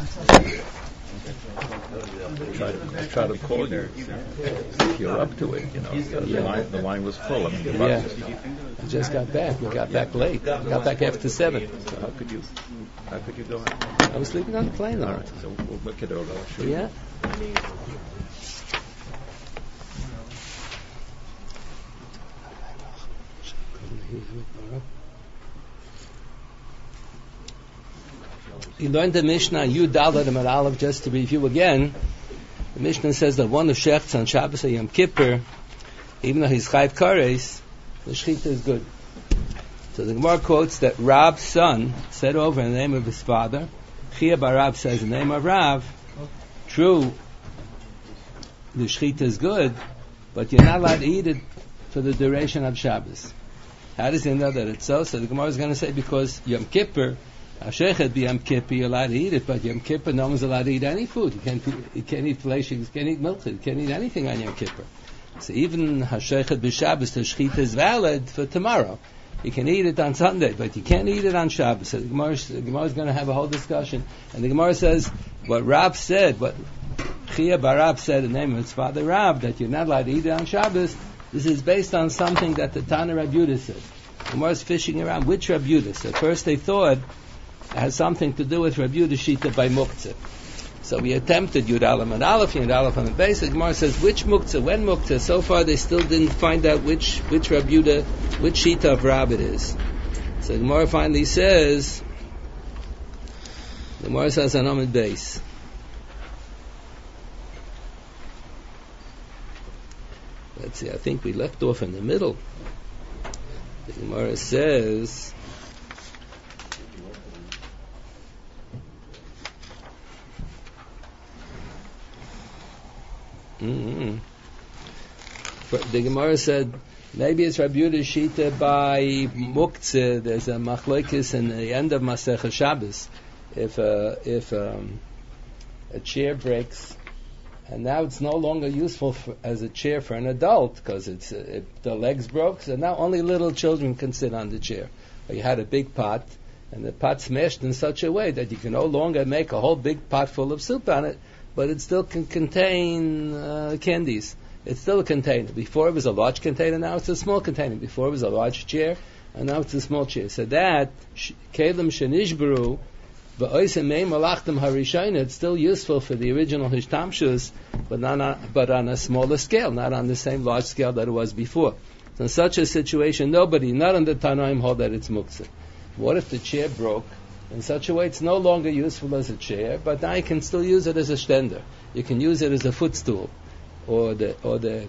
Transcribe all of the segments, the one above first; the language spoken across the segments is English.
Try to call you if you're up to it. The line was full. I mean, I just got back. We got back late. We got back after 7. So how could you go? I was sleeping on the plane. All right. So we'll look it over. I'll show Yeah. You learned the Mishnah, Yud Daled and Aleph, just to review again. The Mishnah says that one of shechts on Shabbos or Yom Kippur, even though he's Chayv Kares, the Shechita is good. So the Gemara quotes that Rab's son said over in the name of his father, Chia bar Rab says in the name of Rav, true, the Shechita is good, but you're not allowed to eat it for the duration of Shabbos. How does he know that it's so? So the Gemara is going to say because Yom Kippur, Ashechet be Yom Kippur, you're allowed to eat it, but Yom Kippur, no one's allowed to eat any food. You can't eat flesh, you can't eat milk, you can't eat anything on Yom Kippur. So even Hashechet b'Shabbos, the Shechita is valid for tomorrow. You can eat it on Sunday, but you can't eat it on Shabbos. So the Gemara is going to have a whole discussion. And the Gemara says, what Rab said, what Chia bar Rab said in the name of his father Rab, that you're not allowed to eat it on Shabbos, this is based on something that the Tana Rab Yudah said. The Gemara is fishing around which Rab Yudah. So first they thought it has something to do with Rab Yudah Shita by Muktzah. So we attempted Yud Aleph and Aleph, Yud Aleph on the base. The Gemara says which Muktzah, when Muktzah. So far they still didn't find out which Rab Yudah, which Shita of Rab it is. So the Gemara finally says, the Gemara says on Amud base. Let's see, I think we left off in the middle. The Gemara says, the Gemara said maybe it's Rabbi Yehuda Shita by Muktzah. There's a machlokes in the end of Masechah Shabbos. If a chair breaks, and now it's no longer useful as a chair for an adult because the legs broke, so now only little children can sit on the chair. Or you had a big pot, and the pot smashed in such a way that you can no longer make a whole big pot full of soup on it, but it still can contain candies. It's still a container. Before it was a large container, now it's a small container. Before it was a large chair, and now it's a small chair. So that, Kelim Shenishbru, it's still useful for the original Hishtamshus, but on a smaller scale, not on the same large scale that it was before. So in such a situation, nobody, not on the Tanaim, hold that it's Muktzah. What if the chair broke? In such a way, it's no longer useful as a chair, but now you can still use it as a stender. You can use it as a footstool, or the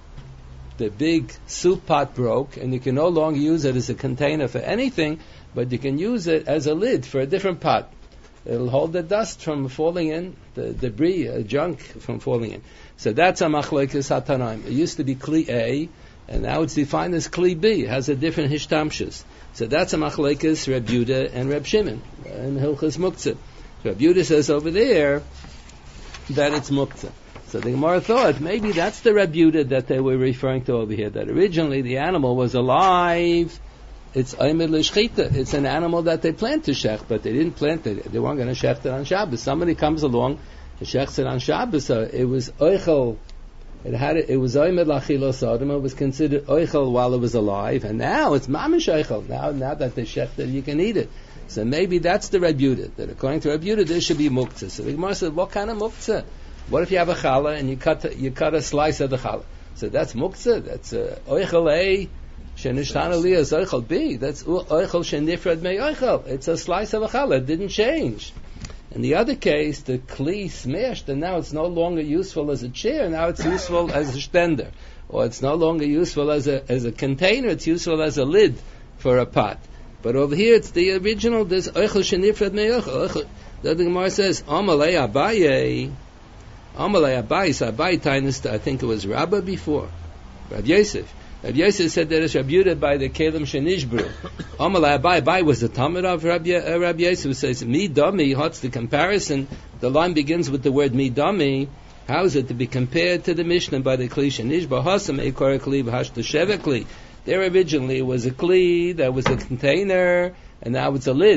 big soup pot broke, and you can no longer use it as a container for anything, but you can use it as a lid for a different pot. It'll hold the dust from falling in, the debris, junk from falling in. So that's a machlokes hatanaim. It used to be kli A, and now it's defined as kli B. It has a different hishtamshus. So that's a machlokes Reb Yehuda and Reb Shimon in Hilchas Muktzah. Reb Yehuda says over there that it's Muktzah. So the Gemara thought maybe that's the Reb Yehuda that they were referring to over here, that originally the animal was alive. It's Aymed L'Shchita. It's an animal that they planned to shech, but they didn't plant it. They weren't going to shech it on Shabbos. Somebody comes along and shechs it on Shabbos. So it was Oichel. It was Aymed L'Achilos Adam. It was considered Oichel while it was alive, and now it's Mamish Oichel. Now that they shech it, you can eat it. So maybe that's the Reb Yehuda. That according to Reb Yehuda, there should be Muktzah. So the Gemara said, what kind of Muktzah? What if you have a challah and you cut a slice of the challah? So that's Muktzah. That's Oichel A. Shenishtana Li is Oichel B. That's Oichel Shenifrad Mei Oichel. It's a slice of a challah. It didn't change. In the other case, the kli smashed, and now it's no longer useful as a chair. Now it's useful as a stender, or it's no longer useful as a container. It's useful as a lid for a pot. But over here, it's the original. There's Oichel Shenifrad Mei Oichel. The Gemara says Amalei Abaye. Amalei Abaye. So Abaye Tainus, I think it was Rabbah before, Rav Yosef. Rabbi Yosef said that it's Rabbi Yehuda by the Kelim Shenishbru. Amalei Abai was the Talmud of Rabbi Yosef, who says, Mi Dami, what's the comparison? The line begins with the word Mi Dami. How is it to be compared to the Mishnah by the Kli Shenishbru? Hasam Eikor Kli V'Hashtasheva Kli. There originally was a Kli, that was a container, and now it's a lid.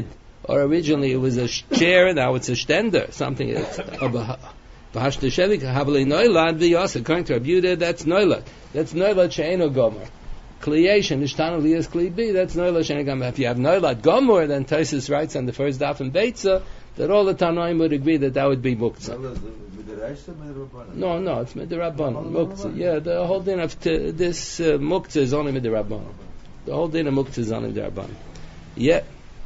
or originally it was a chair, now it's a stender, something that's according to Rabbi Yehuda, that's noilad. That's noilad she'eno gomer. Kliyation, ishtanu liyas kli bi, that's noilad she'eno gomer. If you have noilad gomer, then Tosfos writes on the first daf in Beitza that all the Tanoim would agree that would be muktzah. No, it's midrabanan, muktzah. Yeah, the whole din of this muktzah is only midrabanan. The whole din of muktzah is only midrabanan. Yeah.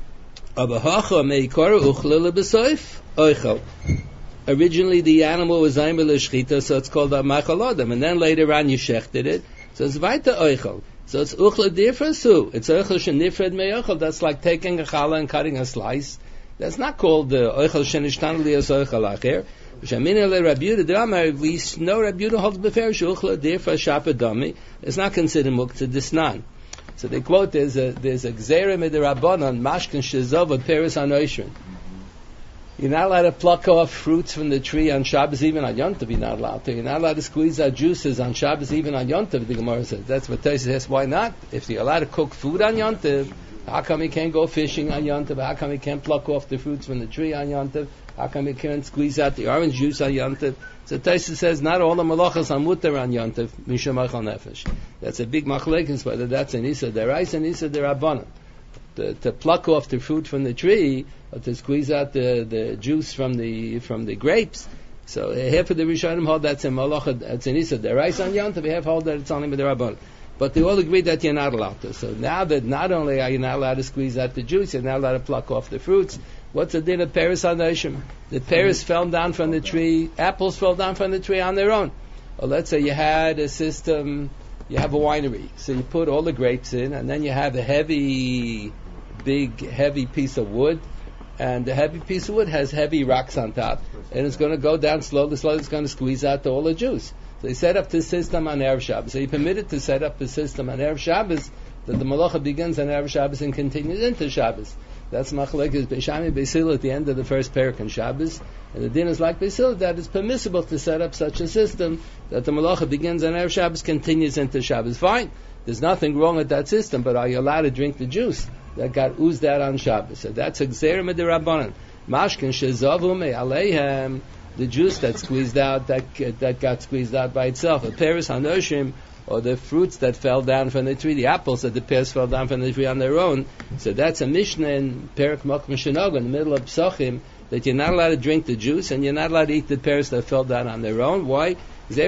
Originally the animal was aimer l'shchita, so it's called a machal adam, and then later on you shechted it, so it's weiter oichel. So it's uchla different. It's oichel shenifred me'ochel. That's like taking a challah and cutting a slice. That's not called the oichel shenishtan liyas oichel acher. Shamina le Rabbi Yehuda d'amar, we know Rabbi Yehuda holds beferish uchla different shapadami. It's not considered muktzah disnan. So they quote there's a gzeira midrabanan mashkin shezov peris anoishrin. You're not allowed to pluck off fruits from the tree on Shabbos, even on Yom Tov. You're not allowed to. You're not allowed to squeeze out juices on Shabbos, even on Yom Tov. The Gemara says that's what Tosfos says. Why not? If you're allowed to cook food on Yom Tov, how come you can't go fishing on Yom Tov? How come you can't pluck off the fruits from the tree on Yom Tov? How come you can't squeeze out the orange juice on Yom Tov? So Tosfos says not all the malachas are mutar on Yom Tov mishum achal nefesh. That's a big machlekes whether that's an isa deraisa and isa derabanan. To pluck off the fruit from the tree or to squeeze out the juice from the grapes. So half of the Rishonim hold that's a malacha, that's an isa deraisa on Yom Tov. Half hold that it's only midrabanan. But they all agree that you're not allowed to. So now that not only are you not allowed to squeeze out the juice, you're not allowed to pluck off the fruits. What's the din of peris hanoshim? The peris fell down from the tree, apples fell down from the tree on their own. Or let's say you had a system, you have a winery, so you put all the grapes in, and then you have a heavy piece of wood, and the heavy piece of wood has heavy rocks on top, and it's going to go down slowly, it's going to squeeze out all the juice. So you set up this system on Erev Shabbos. So you're permitted to set up the system on Erev Shabbos, that the malacha begins on Erev Shabbos and continues into Shabbos. That's machlekes Beishami Beisil at the end of the first parak on Shabbos. And the din is like Beisil, that it's permissible to set up such a system that the malacha begins on Erev Shabbos, continues into Shabbos. Fine. There's nothing wrong with that system, but are you allowed to drink the juice that got oozed out on Shabbos? So that's a gzeira midirabanan. Mashkin shezavu me'aleihem, the juice that squeezed out, that got squeezed out by itself. A peris hanoshim, or the fruits that fell down from the tree, the apples that the pears fell down from the tree on their own. So that's a mishnah in Perek Mokum Shenoga, in the middle of Psachim, that you're not allowed to drink the juice and you're not allowed to eat the pears that fell down on their own. Why? He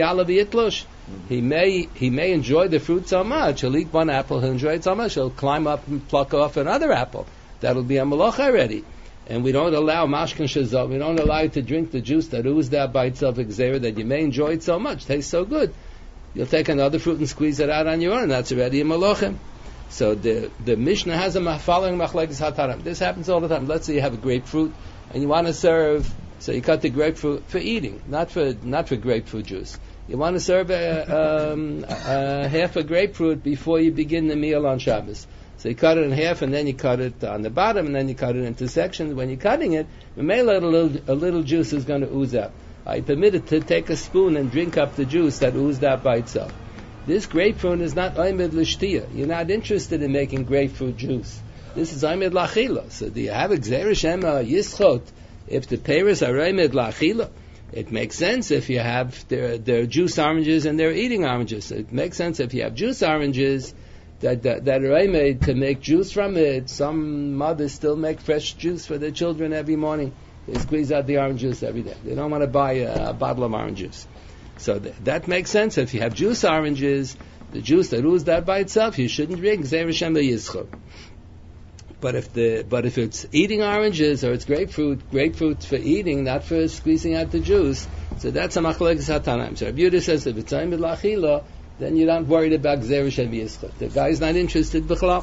may enjoy the fruit so much, he'll eat one apple, he'll enjoy it so much, he'll climb up and pluck off another apple. That'll be a malacha already. And we don't allow mashkin shazov, we don't allow you to drink the juice that oozed out by itself, exera, that you may enjoy it so much, tastes so good. You'll take another fruit and squeeze it out on your own, that's already a malachim. So the Mishnah has a following machlekes hataram. This happens all the time. Let's say you have a grapefruit and you want to serve, so you cut the grapefruit for eating, not for grapefruit juice. You want to serve half a grapefruit before you begin the meal on Shabbos. So you cut it in half, and then you cut it on the bottom, and then you cut it into sections. When you're cutting it, a little juice is going to ooze out. I permitted to take a spoon and drink up the juice that oozed out by itself. This grapefruit is not oimed l'shtia. You're not interested in making grapefruit juice. This is oimed l'achila. So do you have a gzeira shema yischot? If the pears are oimed l'achila, it makes sense if you have their juice oranges and they're eating oranges. It makes sense if you have juice oranges that are made to make juice from it. Some mothers still make fresh juice for their children every morning. They squeeze out the orange juice every day. They don't want to buy a bottle of orange juice. So that makes sense. If you have juice oranges, the juice that oozed out by itself, you shouldn't drink Gzeira Shema Yischot. But if it's eating oranges or it's grapefruit for eating, not for squeezing out the juice, so that's a machlekes hatanaim. So Rabbi Yehuda says if it's oimed l'achila, then you're not worried about Gzeira Shema Yischot. The guy's not interested b'chlal.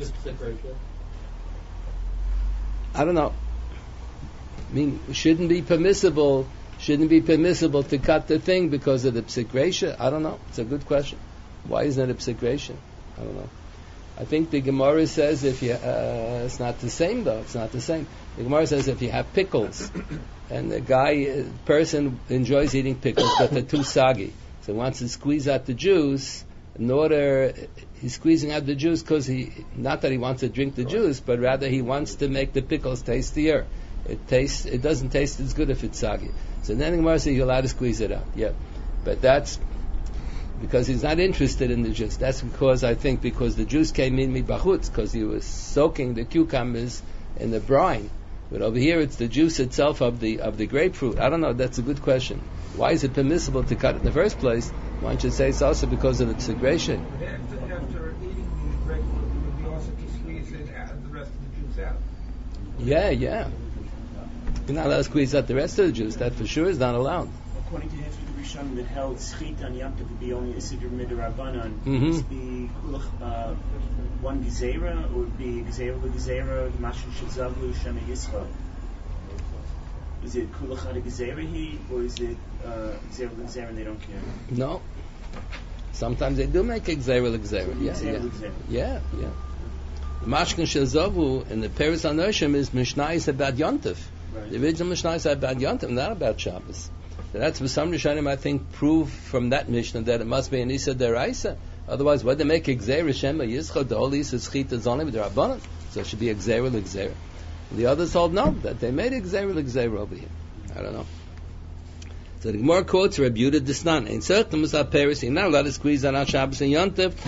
I don't know. I mean, shouldn't be permissible to cut the thing because of the psik reisha? I don't know. It's a good question. Why isn't it a psik reisha? I don't know. I think the Gemara says if you, it's not the same though. It's not the same. The Gemara says if you have pickles, and the person enjoys eating pickles, but they're too soggy, so he wants to squeeze out the juice, in order, he's squeezing out the juice because not that he wants to drink the juice, but rather he wants to make the pickles tastier. It doesn't taste as good if it's soggy. So then the Gemara says you're allowed to squeeze it out. Yeah. But that's because he's not interested in the juice. That's because the juice came in bachutz, because he was soaking the cucumbers in the brine. But over here it's the juice itself of the grapefruit. I don't know, that's a good question. Why is it permissible to cut it in the first place? Why don't you say it's also because of its segregation? After eating the grapefruit, it would be also to squeeze it and the rest of the juice out. Yeah. You're not allowed to squeeze out the rest of the juice. That for sure is not allowed. According to Hefker the Rishon, that held Schita and Yom Tov would be only a Siddur Midrabanan. Would be one Gezerah, or would be Gezerah L'Gezerah, Mashu Shazavlu, Shema Yisra? Is it Kulach Ad Gezerah, or is it Gezerah L'Gezerah and they don't care? No. Sometimes they do make a Gezerah L'Gezerah. Yeah. The Mashkin Shazavu in the Peres HaNoshim is Mishnah is about Yom Tov. Right. The original Mishnah is about Yom Tov, not about Shabbos. So that's for some Rishonim, I think, prove from that Mishnah that it must be an Isa Deraisa. Otherwise, why they make a Gzeira Shema Yischa, the whole Isa Schita is only with the Rabbanan. So it should be a Gzeira L'Gzeira. The others hold no, that they made a Gzeira L'Gzeira over here. I don't know. So the Gemara quotes Rabbi Yehuda Disnan. In certain Musar Paris, you're not allowed to squeeze on our Shabbos and Yom Tov.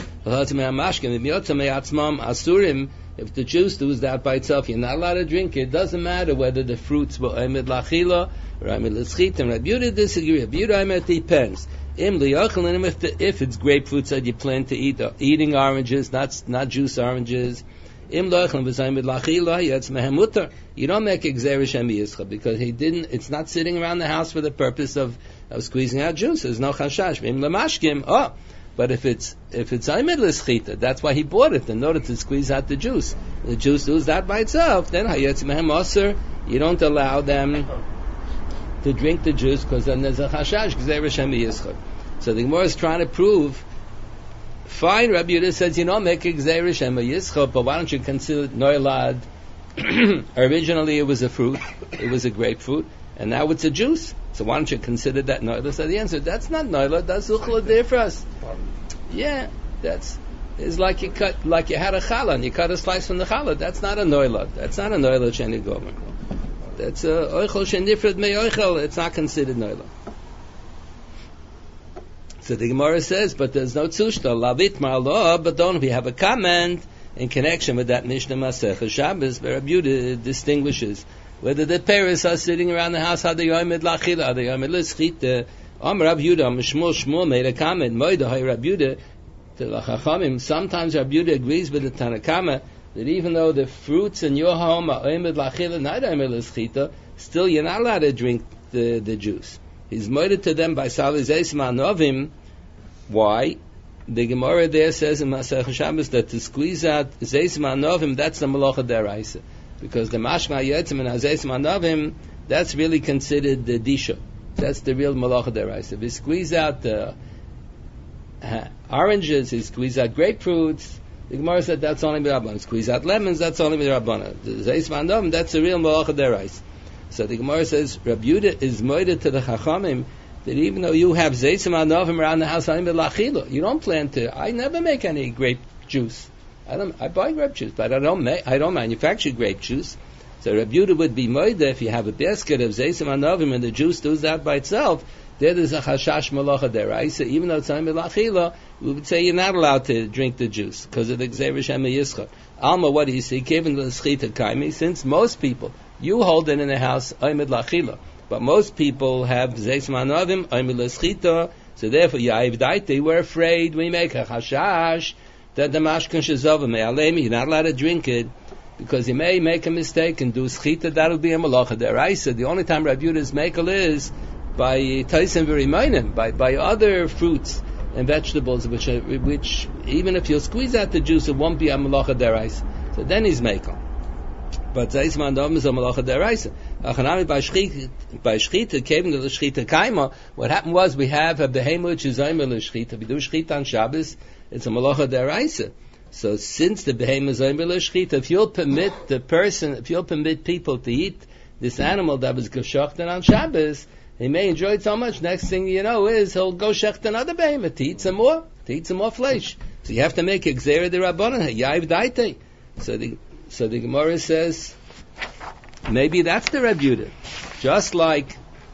If the juice oozed out by itself, you're not allowed to drink it. It doesn't matter whether the fruits were Omed Lachila or Omed L'Schita. And Rabbi Yehuda disagree. Rabbi Yehuda depends. If it's grapefruits that you plan to eat, eating oranges, not juice oranges. You don't make Gzeira Shema Yischa because it's not sitting around the house for the purpose of squeezing out juice. There's no chashash. But if it's Omed L'Schita, that's why he bought it, in order to squeeze out the juice. The juice oozed out by itself, then Hayetz Mehem Osir, you don't allow them to drink the juice because then there's a chashash, Gzeira Shema Yischa. So the Gemara is trying to prove, fine, Rabbi Yehuda says, you don't make a Gzeira Shema Yischa, but why don't you consider it Noilad? Originally it was a fruit, it was a grapefruit, and now it's a juice. So why don't you consider that Noilad? So the answer, that's not Noilad, that's Uchla Defras. Yeah, it's like you had a challah, and you cut a slice from the challah. That's not a Noilad. That's not a Noilad Sheni Gomer. That's a Oichel Shenifred Me Oichel. It's not considered Noilad. So the Gemara says, but there's no tzushta, lavit ma'alo, but don't we have a comment in connection with that Mishnah Masech Shabbos, where Rabbi Yehuda distinguishes whether the parents are sitting around the house, how they yomed lachila, how they yomed l'schita. Rabbi Yehuda, Shmuel made a comment, Moedahai Rabbi Yehuda, to the Chachamim. Sometimes Rabbi Yehuda agrees with the Tanakama that even though the fruits in your home are yomed lachila, not yomed l'schita, still you're not allowed to drink the juice. He's moeded to them by Salih Zeisman Novim. Why? The Gemara there says in Masech Shabbos that to squeeze out Zeisman Novim, that's the Malacha Deraisa. Because the Mashma Yetzim and Zeisman Novim, that's really considered the Disha. That's the real Malacha Deraisa. If you squeeze out the oranges, you squeeze out grapefruits, the Gemara said that's only B'Rabbanan. Squeeze out lemons, that's only B'Rabbanan. The Zeisman Novim, that's the real Malacha Deraisa. So the Gemara says, Rabbi Yehuda is moeded to the Chachamim that even though you have Zeitzim Anovim around the house, you don't plan to. I never make any grape juice. I buy grape juice, but I don't manufacture grape juice. So Rabbi Yehuda would be moeded if you have a basket of Zeitzim Anovim and the juice oozes out by itself. There's a chashash malacha deraisa. Even though it's only lachila, we would say you're not allowed to drink the juice because of the Gzeira Shema Yischa. Alma, what do you see? Given the schita kaimi, since most people, you hold it in the house oimid lachila, but most people have zeis manavim oimid l'schita. So therefore, ya'iv daite, we're afraid we make a chashash that the mashkan shezova me'alemi, you're not allowed to drink it because you may make a mistake and do schita. That'll be a malacha deraisa. The only time Rabbi Yehuda's makel is by taisim v'rimayim, by other fruits and vegetables, which even if you squeeze out the juice, it won't be a malacha deraisa. So then he's makel. But zeis manavim is a malacha deraisa. Achanami by shchita came to the shchita kaima. What happened was we have a behemoth which is oimel shchita. We do shchita on Shabbos. It's a malacha deraisa. So since the behemoth is oimel shchita, if you'll permit people to eat this animal that was geshochten on Shabbos, he may enjoy it so much. Next thing you know is he'll go shecht another behemoth to eat some more. to eat some more flesh. So you have to make a gzeira de rabbanan, yayiv daite. So the Gemara says, maybe that's the Reb Yehuda. Just like,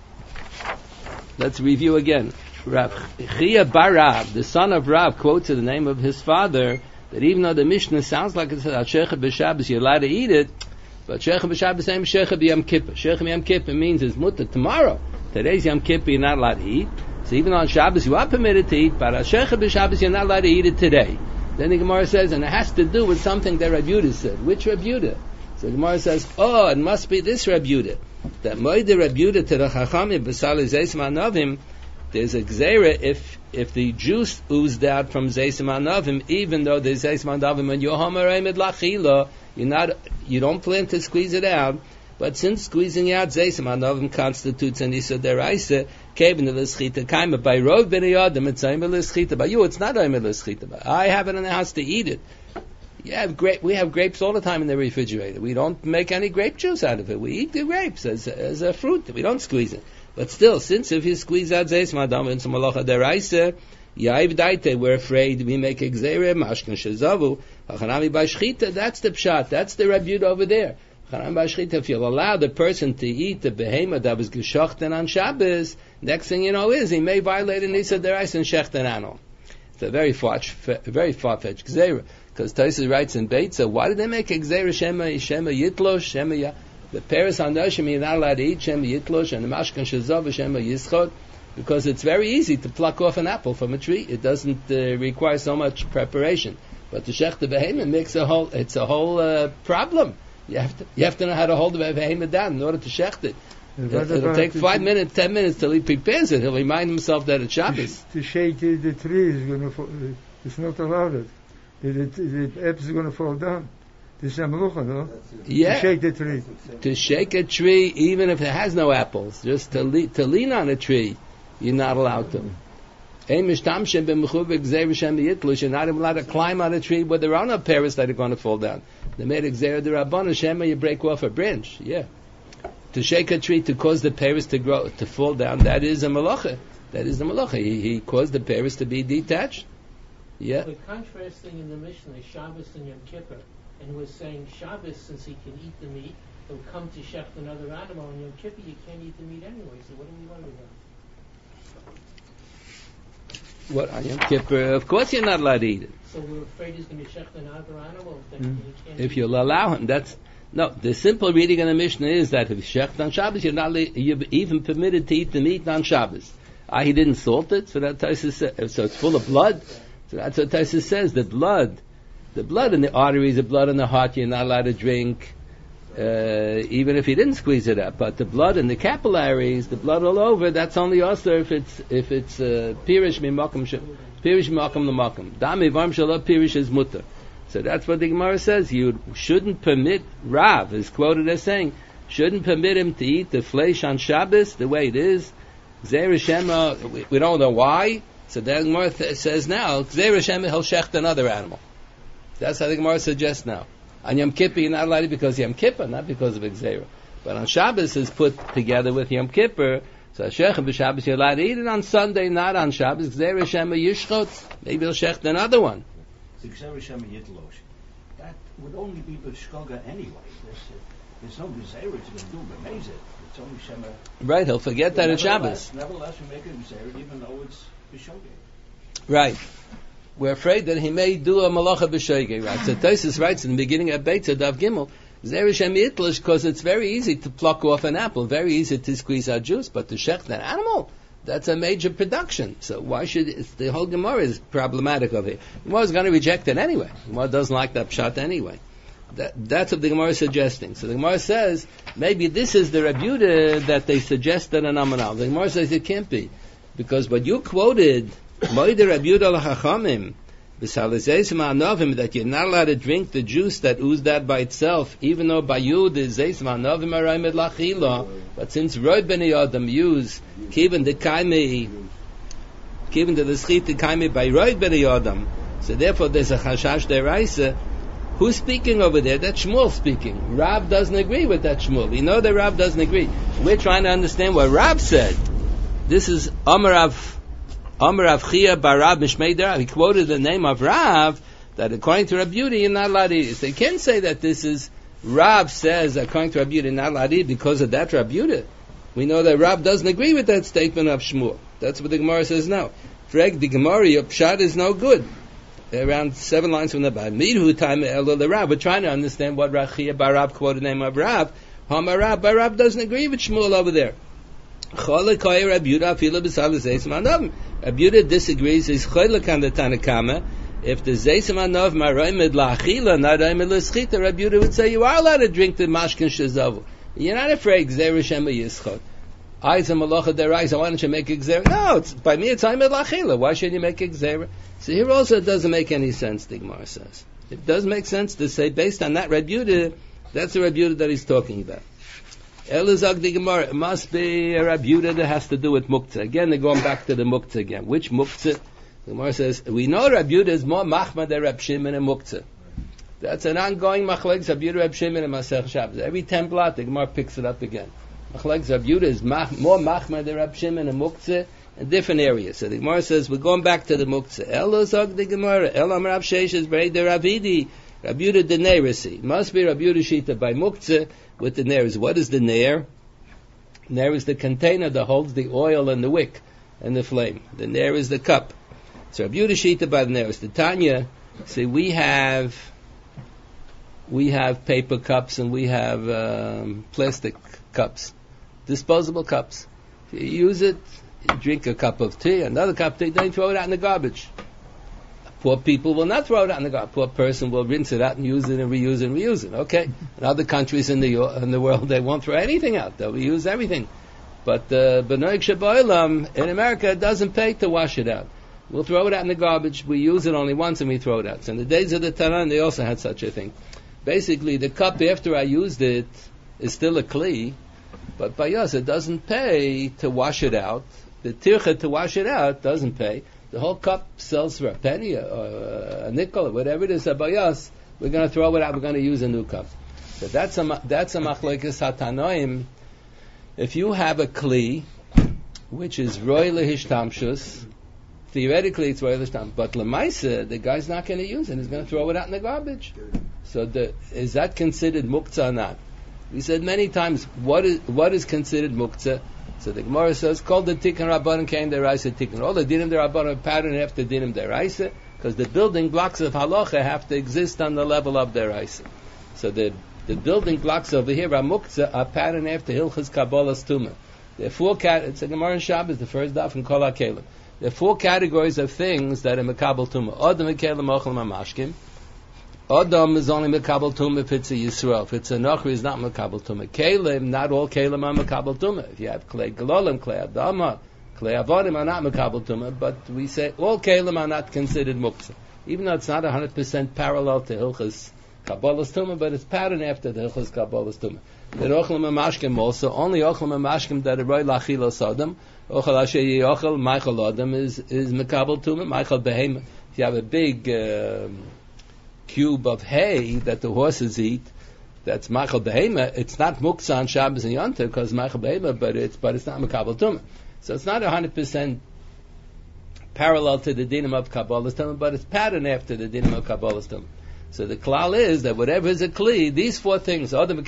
let's review again. Rav Chia bar Rav, the son of Rav, quotes in the name of his father, that even though the Mishnah sounds like it says, Shecha b'Shabbos, you're allowed to eat it, but Shecha b'Shabbos ain't Shecha b'Yom Kippur. Shecha b'Yom Kippur means it's mutter tomorrow. Today's Yom Kippur, you're not allowed to eat. So even on Shabbos, you are permitted to eat, but Shecha b'Shabbos, you're not allowed to eat it today. Then the Gemara says, and it has to do with something that Reb Yehuda said. Which Reb Yehuda? So the Gemara says, it must be this Reb Yehuda. That Moide Reb Yehuda to the Chachamim b'Sali Zeis Ma'anavim, there's a gzeira if the juice oozed out from Zeis Ma'anavim, even though there's Zeis Ma'anavim and you're Homereimed Lachila, you don't plan to squeeze it out, but since squeezing out Zeis Ma'anavim constitutes an Issa Deraisa, Kevin l'schita kaima by Rov ben Yadam, it's aimed l'schita. By you, it's not aimed l'schita. I have it in the house to eat it. We have grapes all the time in the refrigerator. We don't make any grape juice out of it. We eat the grapes as a fruit. We don't squeeze it. But still, since if you squeeze out zeis madam and some malacha deraisa, yayiv daite, we're afraid we make a gzeira mashkan shezavu hachanami b'shchita. That's the pshat. That's the Reb Yehuda over there. If you'll allow the person to eat the behemoth that was geschochten on Shabbos, next thing you know is he may violate an Issa Derais and shechten animal. It's a very far-fetched gzeira. Because Tosfos writes in Beitza, why did they make a gzeira shema yitlosh, shema ya? The Paris Hanoshim, you're not allowed to eat shema yitlosh, and the mashkan shezov shema yischot, because it's very easy to pluck off an apple from a tree. It doesn't require so much preparation. But to shech the behemoth makes a whole problem. You have to know how to hold the behemoth down in order to shecht it. It'll take 5 minutes, 10 minutes till he prepares it. He'll remind himself that it's Shabbos. To shake the tree is going to it's not allowed. The apple is going to fall down. This is Amlucha, no? Yeah. To shake the tree. To shake a tree, even if it has no apples, just to lean on a tree, you're not allowed to. You're not even allowed to climb on a tree where there are no pears that are going to fall down. They made a gzeira d'Rabbanan shema, you break off a branch. Yeah. To shake a tree to cause the pears to fall down, that is a malacha. That is the malacha. He caused the pears to be detached. Yeah. The contrasting in the Mishnah is Shabbos and Yom Kippur, and we're saying Shabbos, since he can eat the meat, he'll come to shecht another animal, and Yom Kippur you can't eat the meat anyway. So what do we worry about? What, on Yom Kippur? Of course you're not allowed to eat it. So we're afraid he's going to shecht another animal if you'll allow him. The simple reading of the Mishnah is that if you shecht on Shabbos, you're even permitted to eat the meat on Shabbos. He didn't salt it, so that Tosfos says, so it's full of blood. So that's what Tosfos says. The blood in the arteries, the blood in the heart, you're not allowed to drink, even if you didn't squeeze it up. But the blood in the capillaries, the blood all over, that's only also if it's pirish mimakom l'makom. Dami varm shalom pirish is mutter. So that's what the Gemara says. You shouldn't permit, Rav is quoted as saying, shouldn't permit him to eat the flesh on Shabbos the way it is. Gzeira shema, we don't know why. So the Gemara says now, Gzeira shema, he'll shecht another animal. That's how the Gemara suggests now. On Yom Kippur, you're not allowed to because Yom Kippur, not because of Gzeira. But on Shabbos is put together with Yom Kippur. So Shech b'Shabbos, you're allowed to eat it on Sunday, not on Shabbos. Gzeira shema yishchot. Maybe he'll shecht another one. The Gzeira shema yitlosh. That would only be b'shkoga anyway. There's no Gzeira to do b'mezid. It's only shema. Right, he'll forget that it's Shabbos. Nevertheless, we make a Gzeira even though it's b'shkoga. Right. We're afraid that he may do a malacha b'shoigeg, right? So Tosfos writes in the beginning of Beitza Daf Gimel, Gzeira shema yitlosh, because it's very easy to pluck off an apple, very easy to squeeze out juice, but to shecht an animal, that's a major production. So why should the whole Gemara is problematic over here? The Gemara is going to reject it anyway. The Gemara doesn't like that pshat anyway. That's what the Gemara is suggesting. So the Gemara says maybe this is the Reb Yehuda that they suggested an amanal. The Gemara says it can't be, because what you quoted, Moide Reb Yehuda l'chachamim, that you're not allowed to drink the juice that oozed out by itself, even though by you the zeis ma'anavim araymed lachila. But since Roy ben Yadam use kiven the schit kaime by Roy ben Yadam, so therefore there's a chashash deraisa. Who's speaking over there? That's Shmuel speaking. Rav doesn't agree with that Shmuel. We know that Rav doesn't agree. We're trying to understand what Rav said. This is Amarav Amar Rav Chia bar Rav Mishmei Rav. He quoted the name of Rav that according to Rav Yudi, you're not allowed to eat. They can't say that this is Rav says according to Rav Yudi, not allowed to eat because of that Rav Yudi. We know that Rav doesn't agree with that statement of Shmuel. That's what the Gemara says now. Freg the Gemara, your pshat is no good. Around 7 lines from the bottom. Midhu time the Rav. We're trying to understand what Rav Chia bar Rav quoted the name of Rav. Hamar Rav bar Rav doesn't agree with Shmuel over there. Rav Yudah disagrees. He's choylek on the Tanakama. If the Zeisam Anov Maroimid Lachila, not Roimid L'Schita, Rav Yudah would say you are allowed to drink the Mashkin Shazavu. You're not afraid Gzeir Shema Yischot. Ayzam Malacha Deraisa. Why don't you make a Gzeir? No, by me it's Roimid Lachila. Why shouldn't you make a Gzeir? So here also it doesn't make any sense. The Gemara says it does make sense to say based on that Rav Yudah, that's the Rav Yudah that he's talking about. Elazag the Gemara, it must be a Rav Yudah that has to do with Muktzah. Again, they're going back to the Muktzah again. Which Muktzah? The Gemara says, we know Rav Yudah is more Machmad than Rav Shimon and Muktzah. That's an ongoing Machlekes Rav Yudah, Rav Shimon and Masech Shabbos. Every 10 blot, the Gemara picks it up again. Machlekes Rav Yudah is more Machmad than Rav Shimon and Muktzah in different areas. So the Gemara says, we're going back to the Muktzah. Elazag the Gemara, Elam Rav Sheish is Brei de Ravidi. Rav Yudah the Neirasi. Must be Rav Yudah Shita by Muktzah with the Neir. What is the Neir? Neir is the container that holds the oil and the wick and the flame. The Neir is the cup. So Rav Yudah Shita by the Neir. The Tanya, see, we have paper cups and we have plastic cups, disposable cups. If you use it, you drink a cup of tea, another cup of tea, then you throw it out in the garbage. Poor people will not throw it out in the garbage. Poor person will rinse it out and use it and reuse it and reuse it. Okay. In other countries in the world, they won't throw anything out. They'll reuse everything. But B'noig Sheboilam, in America, it doesn't pay to wash it out. We'll throw it out in the garbage. We use it only once and we throw it out. So in the days of the Tanan, they also had such a thing. Basically, the cup after I used it is still a kli, but by us, it doesn't pay to wash it out. The tircha to wash it out doesn't pay. The whole cup sells for a penny or a nickel or whatever it is. By us, we're going to throw it out. We're going to use a new cup. So that's a machlekes hatanoim. If you have a kli, which is roy lehishtamshus, theoretically it's roy lehishtam, but lemaisa, the guy's not going to use it. He's going to throw it out in the garbage. So is that considered muktzah or not? We said many times, what is considered muktzah? So the Gemara says, called the Tikkun Rabbanan came deraisa Tikkun. All the Dinim Rabbanan pattern after Dinim deraisa, because the building blocks of halacha have to exist on the level of deraisa. So the building blocks over here are muktzah, are pattern after Hilchas Kabbalas Tumah. There are 4 it's a Gemara in Shabbos, the first daf in Kol HaKelim. There are 4 categories of things that are mekabel tumah. Adam mekelim ochel mamashkim. Adam is only mekabel tumah if it's a Yisrael. If it's a Nochri, it's not mekabel tumah. Kelim, not all kelim are mekabel tumah. If you have klei galolim, klei adama, klei avodim are not mekabel tumah, but we say all kelim are not considered muktzah. Even though it's not 100% parallel to Hilchas Kabbalas Tumah, but it's patterned after the Hilchas Kabbalas Tumah. The ochel mamashkim also, only ochel mamashkim that are roy lachila sodom. Ochel asher yochel, Michael Adam is mekabel tumah, Michael behema. If you have a big cube of hay that the horses eat, that's Michael behema. It's not muktzah on Shabbos and Yom Tov because Michael behema, but it's not mekabel tumah. So it's not 100% parallel to the dinim of Kabbalas Tumah, but it's patterned after the dinim of Kabbalas Tumah. So the klal is that whatever is a kli, these 4 things,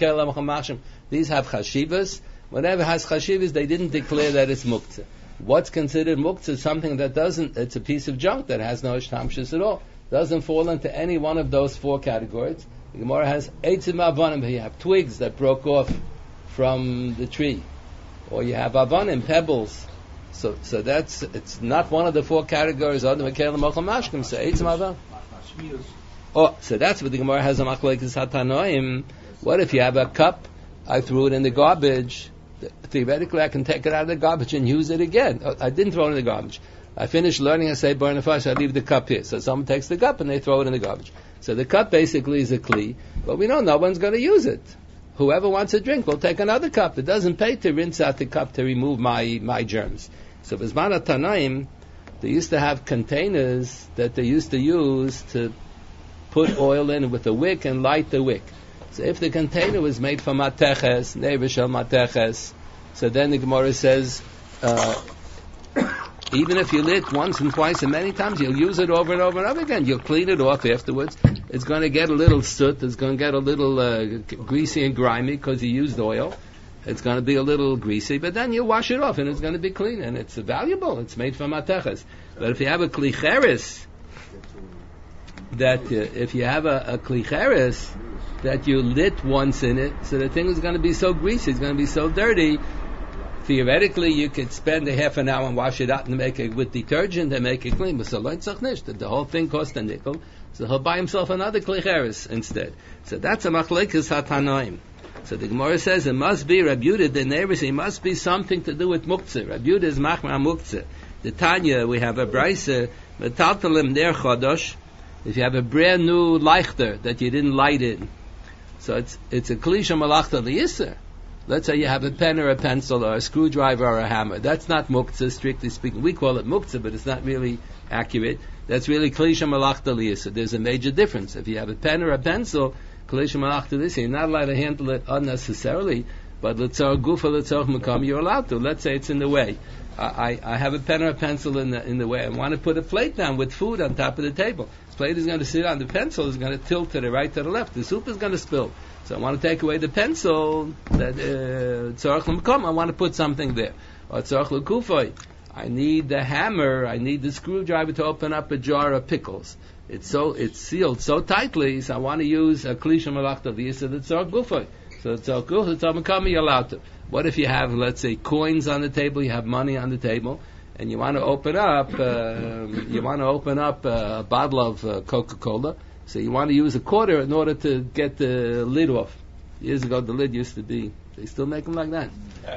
these have chashivas. Whatever has chashivas, they didn't declare that it's muktzah. What's considered muktzah is something that doesn't, it's a piece of junk that has no ishtamshus at all. Doesn't fall into any one of those 4 categories. The Gemara has eitzim avanim, you have twigs that broke off from the tree. Or you have avanim, pebbles. So that's, it's not one of the 4 categories, so eitzim avanim. Oh, so that's what the Gemara has a machlekes hatanoim. What if you have a cup, I threw it in the garbage, theoretically I can take it out of the garbage and use it again. I didn't throw it in the garbage. I finished learning, I say, burn the fire, I leave the cup here. So someone takes the cup and they throw it in the garbage. So the cup basically is a kli, but we know no one's going to use it. Whoever wants a drink will take another cup. It doesn't pay to rinse out the cup to remove my germs. So Bizman HaTanaim, they used to have containers that they used to use to put oil in with a wick and light the wick. So if the container was made from mateches, neveshel mateches, so then the Gemara says, even if you lit once and twice and many times, you'll use it over and over and over again. You'll clean it off afterwards. It's going to get a little soot. It's going to get a little greasy and grimy because you used oil. It's going to be a little greasy, but then you wash it off and it's going to be clean, and it's valuable. It's made from mateches. But if you have a klicheres, that if you have a klicheres that you lit once in it, so the thing is going to be so greasy, it's going to be so dirty. Theoretically, you could spend a half an hour and wash it out and make it with detergent and make it clean. But so the whole thing cost a nickel, so he'll buy himself another klicheres instead. So that's a machlekes hatanoim. So the Gemara says it must be Rabbi Yehuda, the neighbors, it must be something to do with muktzah. Rabbi Yehuda is machmer muktzah. The Tanya, we have a brayse, metaltalim ner chodosh. If you have a brand new leichter that you didn't light in, so it's a klisha malachta liyisser. Let's say you have a pen or a pencil or a screwdriver or a hammer. That's not muktzah, strictly speaking. We call it muktzah, but it's not really accurate. That's really klisha malachta liyisser. There's a major difference. If you have a pen or a pencil, klisha malachta liyisser, you're not allowed to handle it unnecessarily, but l'tzor gufa, l'tzor makam, you're allowed to. Let's say it's in the way. I have a pen or a pencil in the way. I want to put a plate down with food on top of the table. The plate is going to sit on the pencil, is going to tilt to the right, to the left. The soup is going to spill. So I want to take away the pencil, tzorach l'makom, I want to put something there. Or tzorach l'kufay, I need the hammer, I need the screwdriver to open up a jar of pickles. It's sealed so tightly, so I want to use a klisha malachta v'yisa the tzorach gufay. So tzorach gufay, tzorach l'makom, you're allowed to. What if you have, let's say, coins on the table, you have money on the table, and you want to open up a bottle of Coca-Cola, so you want to use a quarter in order to get the lid off. Years ago, the lid used to be, they still make them like that.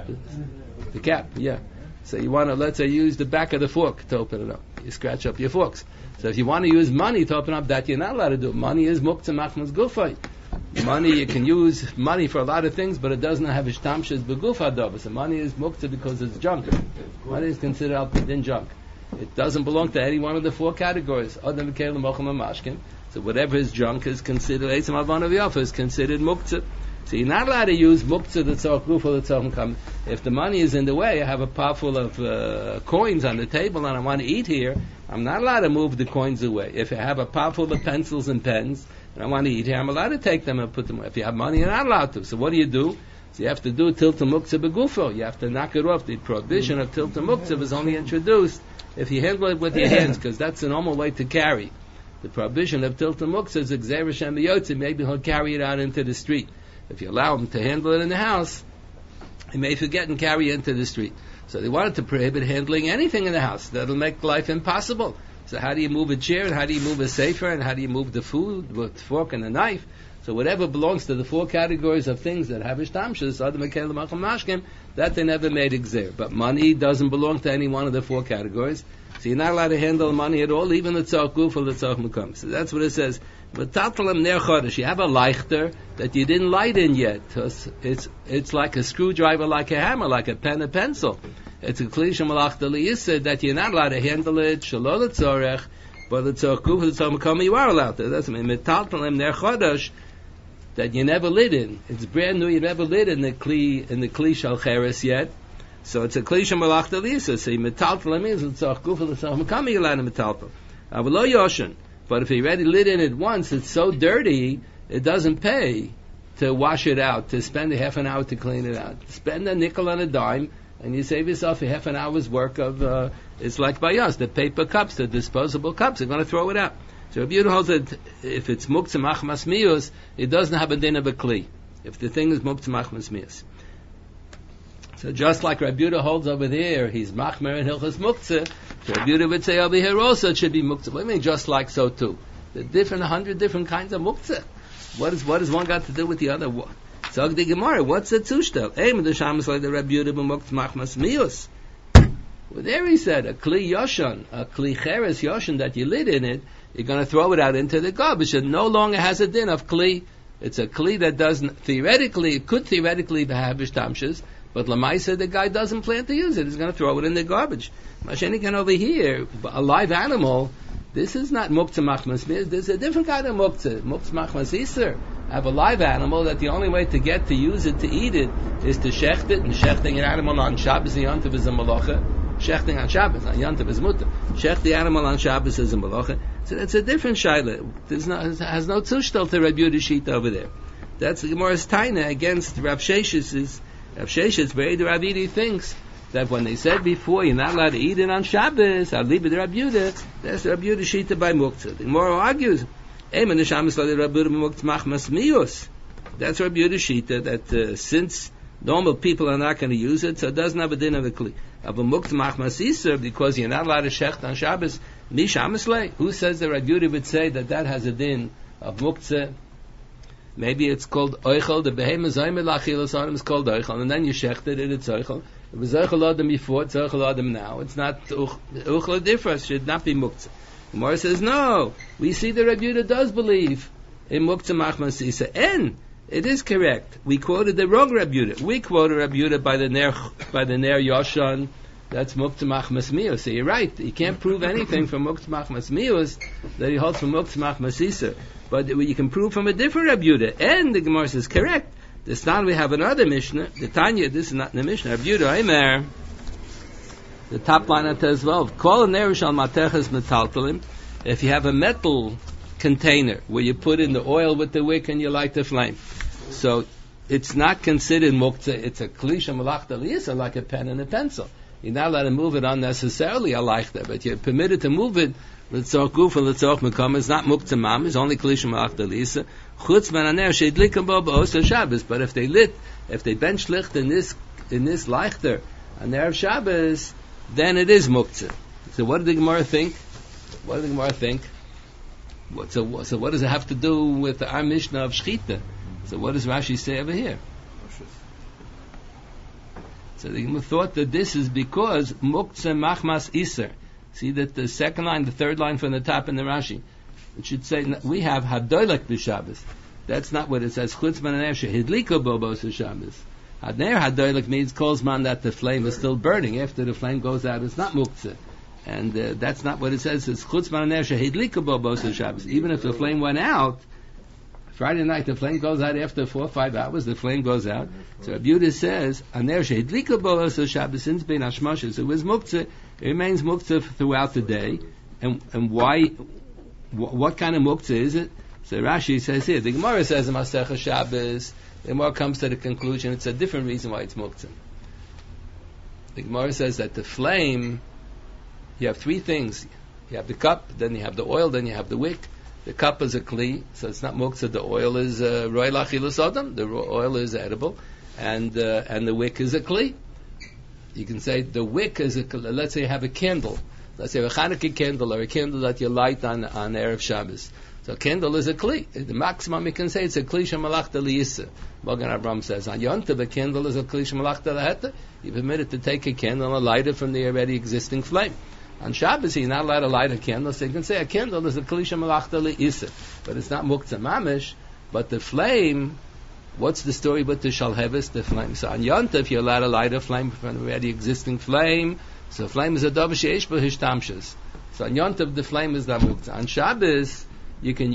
The cap, yeah. So you want to, let's say, use the back of the fork to open it up. You scratch up your forks. So if you want to use money to open up that, you're not allowed to do. Money is muktzah machmas gufay. Money, you can use money for a lot of things, but it doesn't have ishtamshus beguf adobas. So money is muktzah because it's junk. Money is considered al-pidin junk. It doesn't belong to any one of the four categories. Adam v'kelim mocham mashkin. So whatever is junk is considered etzem avon aviyaf is considered muktzah. So you're not allowed to use muktzah the tzorach gufa the tzorach kam. If the money is in the way, I have a pot full of coins on the table and I want to eat here, I'm not allowed to move the coins away. If I have a pot full of pencils and pens and I want to eat here, I'm allowed to take them and put them away. If you have money, you're not allowed to. So what do? So you have to do tilta muktzah begufo. You have to knock it off. The prohibition of tilta muktzah is only introduced if you handle it with your hands, because that's the normal way to carry. The prohibition of tilta muktzah is exer shem b'yotzi. Maybe he'll carry it out into the street. If you allow him to handle it in the house, he may forget and carry it into the street. So they wanted to prohibit handling anything in the house. That'll make life impossible. So how do you move a chair, and how do you move a sefer, and how do you move the food with the fork and the knife? So whatever belongs to the four categories of things that have ishtamshus, adam v'kelim mocham mashkin, that they never made exer. But money doesn't belong to any one of the four categories. So you're not allowed to handle money at all, even the tzorach guf or the tzorach makom. So that's what it says. But tatalem ner chodesh, you have a leichter that you didn't light in yet. It's like a screwdriver, like a hammer, like a pen, a pencil. It's a klisha malachta liyiseh that you're not allowed to handle it, shelo letzorech, but the tzorach guf or the tzorach makom you are allowed to. That's what I mean. Tatalem ner chodesh that you never lit in. It's brand new, you never lit in the kli shal cheres yet. So it's a klisha malachta liyiseh. So metaltal means the tzorach guf or the tzorach makom you're allowed to metaltal. Avlo yoshin. But if you already lit in it once, it's so dirty, it doesn't pay to wash it out, to spend a half an hour to clean it out. Spend a nickel and a dime, and you save yourself a half an hour's work of, it's like by us, the paper cups, the disposable cups, they're going to throw it out. So Rabbi Yehuda holds that if it's muktzah machmas miyus, it doesn't have a din of a kli. If the thing is muktzah machmas miyus. So just like Rabbi Yehuda holds over there, he's machmer and hilchas muktzah. So Rabbi Yehuda would say over here also it should be muktzah. What do you mean just like so too? There are 100 different kinds of muktzah. What does one got to do with the other? So the Gemara, what's the tushtel? Eim the shamas like the Rabbi Yehuda b'muktzah machmas miyus. Well, there he said a kli yoshan, a kli cheres yoshan that you lit in it, you're going to throw it out into the garbage. It no longer has a din of kli. It's a kli that could theoretically have ishtamshus. But Lamaisa, the guy doesn't plan to use it. He's going to throw it in the garbage. Mashenikan over here, a live animal, this is not muktzah machmas miyus. This is a different kind of muktzah. Muktzah machmas iser. I have a live animal that the only way to use it, to eat it, is to shecht it. And shechting an animal on Shabbos and Yom Tov is a malacha. Shechting on Shabbos, on Yom Tov is mutter. Shech the animal on Shabbos is a malacha. So that's a different shaila. Has no zushtel to Rabbi Yehuda sheet over there. That's the Gemara's taina against Rav Sheshes. Rav Sheshes, Be'ed Rav Yidi thinks that when they said before you're not allowed to eat it on Shabbos, I'll leave it to Rabbi Yehuda, that's Rabbi Yehuda sheet by muktzah. The Gemara argues, that's Rabbi Yehuda sheet that since normal people are not going to use it, so it doesn't have a din of a kli. Because you're not allowed to shecht on Shabbos, who says that Rabbi Yehuda would say that has a din of muktzah? Maybe it's called oichel, the behemoth zaymer lachilas on is called oichel, and then you shecht it, and it's oichel. It was oichel adam before, it's oichel adam now. It's not oichel difference, should not be muktzah. Gemara says, no, we see that Rabbi Yehuda does believe in muktzah machmas isa, and it is correct. We quoted the wrong Rabbi Yehuda. We quoted Rabbi Yehuda by the Ner Yoshan. That's Muktzah Machmas Miyos. So you're right. You can't prove anything from Muktzah Machmas Miyos that he holds from Muktzah Machmas Isa. But you can prove from a different Rabbi Yehuda. And the Gemara says, correct. This time we have another Mishnah. The Tanya, this is not in the Mishnah. Rabbi Yehuda, Aimer. The top line at as well. Kol Ner Shal Mateches Metaltalim. If you have a metal container where you put in the oil with the wick and you light the flame. So it's not considered muktzah, it's a klisha malachta liyisa, like a pen and a pencil. You're not allowed to move it unnecessarily, I like that, but you're permitted to move it, l'tzorch guf and l'tzorch mekom, it's not muktzah mam, it's only klisha malachta liyisa. Chutz man aner sheidlikum bo ba'os Shabbos, but if they bench licht in this leichter, on Erev Shabbos, then it is muktzah. So what did the Gemara think? So what does it have to do with our Mishnah of Shechita? So what does Rashi say over here? So the Gemara thought that this is because Muktzah Machmas Iser. See that the second line, the third line from the top in the Rashi. It should say, we have Hadoilek b'Shabbos. That's not what it says. Chutz man aner shehidliko bo b'os Shabbos. Hadner Hadoilek means calls man that the flame is still burning. After the flame goes out, it's not Muktzah. And that's not what it says. It's chutz man aner shehidliko bo b'os Shabbos. Even if the flame went out, Friday night, the flame goes out after 4 or 5 hours, the flame goes out. So Rabbi Yehuda says, Aner she'idlika bo Shabbos, since bein hashmashas, it was muktzah, it remains muktzah throughout the day. And why, what kind of muktzah is it? So Rashi says here, the Gemara says in Masechah Shabbos, the Gemara comes to the conclusion, it's a different reason why it's muktzah. The Gemara says that the flame, you have 3 things. You have the cup, then you have the oil, then you have the wick. The cup is a kli, so it's not muktzah. The oil is roy lachilus adam. The oil is edible, and the wick is a kli. You can say the wick is a kli. Let's say you have a candle. Let's say a Hanukkah candle or a candle that you light on Erev Shabbos. So a candle is a kli. The maximum you can say it's a kli shemalachta liyisa. Magen Avraham says on Yom Tov a candle is a kli shemalachta laheta. You're permitted to take a candle and light it from the already existing flame. On Shabbos, you're not allowed to light a candle, so you can say a candle is a klisha malachta le'isa, but it's not muktzah mamish. But the flame, what's the story with the shalhevis, the flame? So on Yom Tov, you're allowed to light a flame from an already existing flame. So flame is a davar she'esh bo hishtamshus. So on Yom Tov, the flame is not muktzah. On Shabbos, you can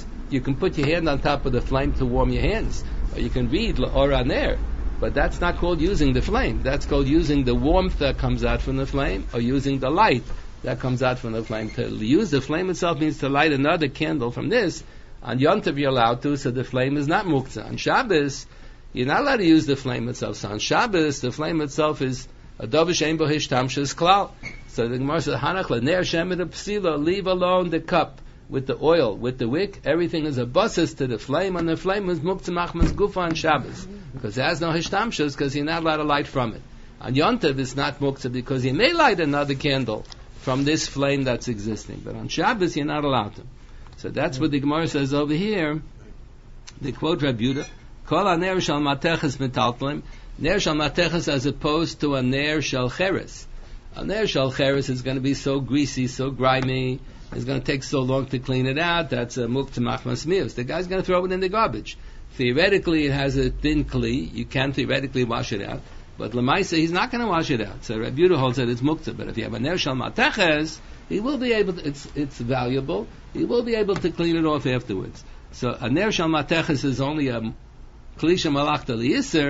put your hand on top of the flame to warm your hands, or you can read la'or aner. But that's not called using the flame. That's called using the warmth that comes out from the flame, or using the light that comes out from the flame. To use the flame itself means to light another candle from this. On Yom Tov you're allowed to, so the flame is not muktzah. On Shabbos, you're not allowed to use the flame itself. So on Shabbos, the flame itself is a davar she'ein bo hishtamshus klal. So the Gemara says, Hanach le'ner shemet psila, leave alone the cup with the oil, with the wick. Everything is a basis to the flame, and the flame is muktzah machmas gufa on Shabbos. Because it has no hishtamshus, because you're not allowed to light from it. On Yom Tov it's not muktzah, because you may light another candle from this flame that's existing. But on Shabbos you're not allowed to. So that's what the Gemara says over here. They quote Rabbi Yehuda, Kol ha-ner shal mateches metaltalim, ner shal mateches as opposed to a ner shal cheres. A ner shal cheres is going to be so greasy, so grimy, it's going to take so long to clean it out, that's a muktzah machmas miyos. The guy's going to throw it in the garbage. Theoretically, it has a thin kli. You can theoretically wash it out. But Lamaisa, he's not going to wash it out. So Rabbi Yehuda holds that it's muktzah. But if you have a ner shal mateches, he will be able to, it's valuable. He will be able to clean it off afterwards. So a ner shal mateches is only a klisha malachta liyiser,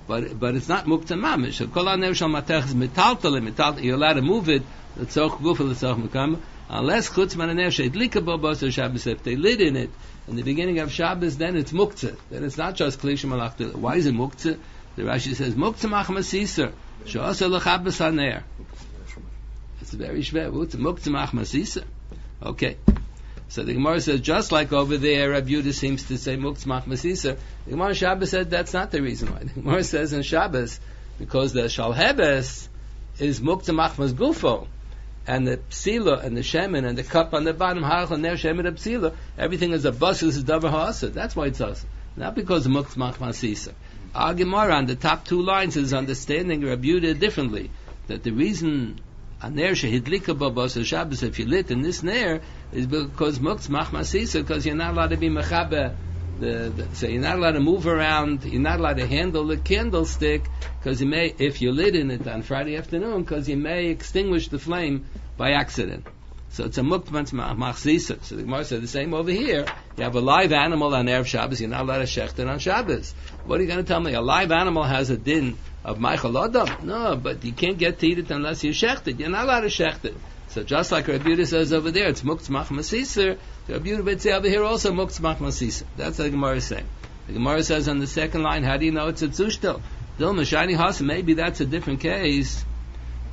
but it's not muktzah mamish. Kol haner shel matech is metaltal. You're allowed to move it. L'tzoch gufa l'tzoch mekama. Unless chutz man haner sheidlika bo b'asar Shabbos, if they lit in it in the beginning of Shabbos, then it's muktzah. Then it's not just kli shemalach. Why is it muktzah? The Rashi says muktzah machmasisa she'asa l'chabes haner. It's very shver. Muktzah machmasisa. Okay. So the Gemara says, just like over there, Rabbi Yehuda seems to say muktzah machmasisa. The Gemara Shabbos said that's not the reason why. The Gemara says in Shabbos, because the shalhebes is muktzah machmas gufo, and the psila and the shemen and the cup on the bottom, harach and ner shemen and psila, everything is a bus, is a davar ha'asa. That's why it's us. Not because of muktzah machmasisa. Our Gemara on the top two lines is understanding Rabbi Yehuda differently. That the reason aner shehidlika b'basar Shabbos, if you lit in this ner, is because muktzah machmasisa, because you're not allowed to be mechaber. So you're not allowed to move around. You're not allowed to handle the candlestick, because you may, if you lit in it on Friday afternoon, because you may extinguish the flame by accident. So it's a muktzah machmasisa. So the Gemara said the same over here. You have a live animal on Erev Shabbos. You're not allowed to shecht it on Shabbos. What are you going to tell me? A live animal has a din of Meichel Adam? No, but you can't get to eat it unless you shecht it. You're not allowed to shecht it. So just like Rabbi Yehuda says over there, it's muktzah machmasisa. Rabbi Yehuda would say over here also muktzah machmasisa. That's what the Gemara is saying. The Gemara says on the second line, how do you know it's a tzushtel? Maybe that's a different case. The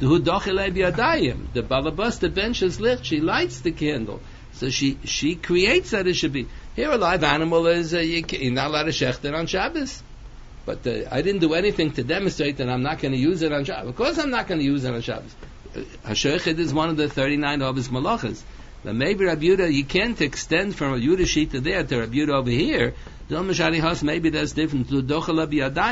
balabas, the bench is lit. She lights the candle, so she creates that it should be. Here a live animal is you're not allowed to shecht it on Shabbos. But I didn't do anything to demonstrate that I'm not going to use it on Shabbos. Of course I'm not going to use it on Shabbos. Hashochet is one of the 39 of his malachas. But maybe Rabbi Yehuda, you can't extend from Rabbi Yehuda Shita there to Rabbi Yehuda over here. Maybe that's different. That's not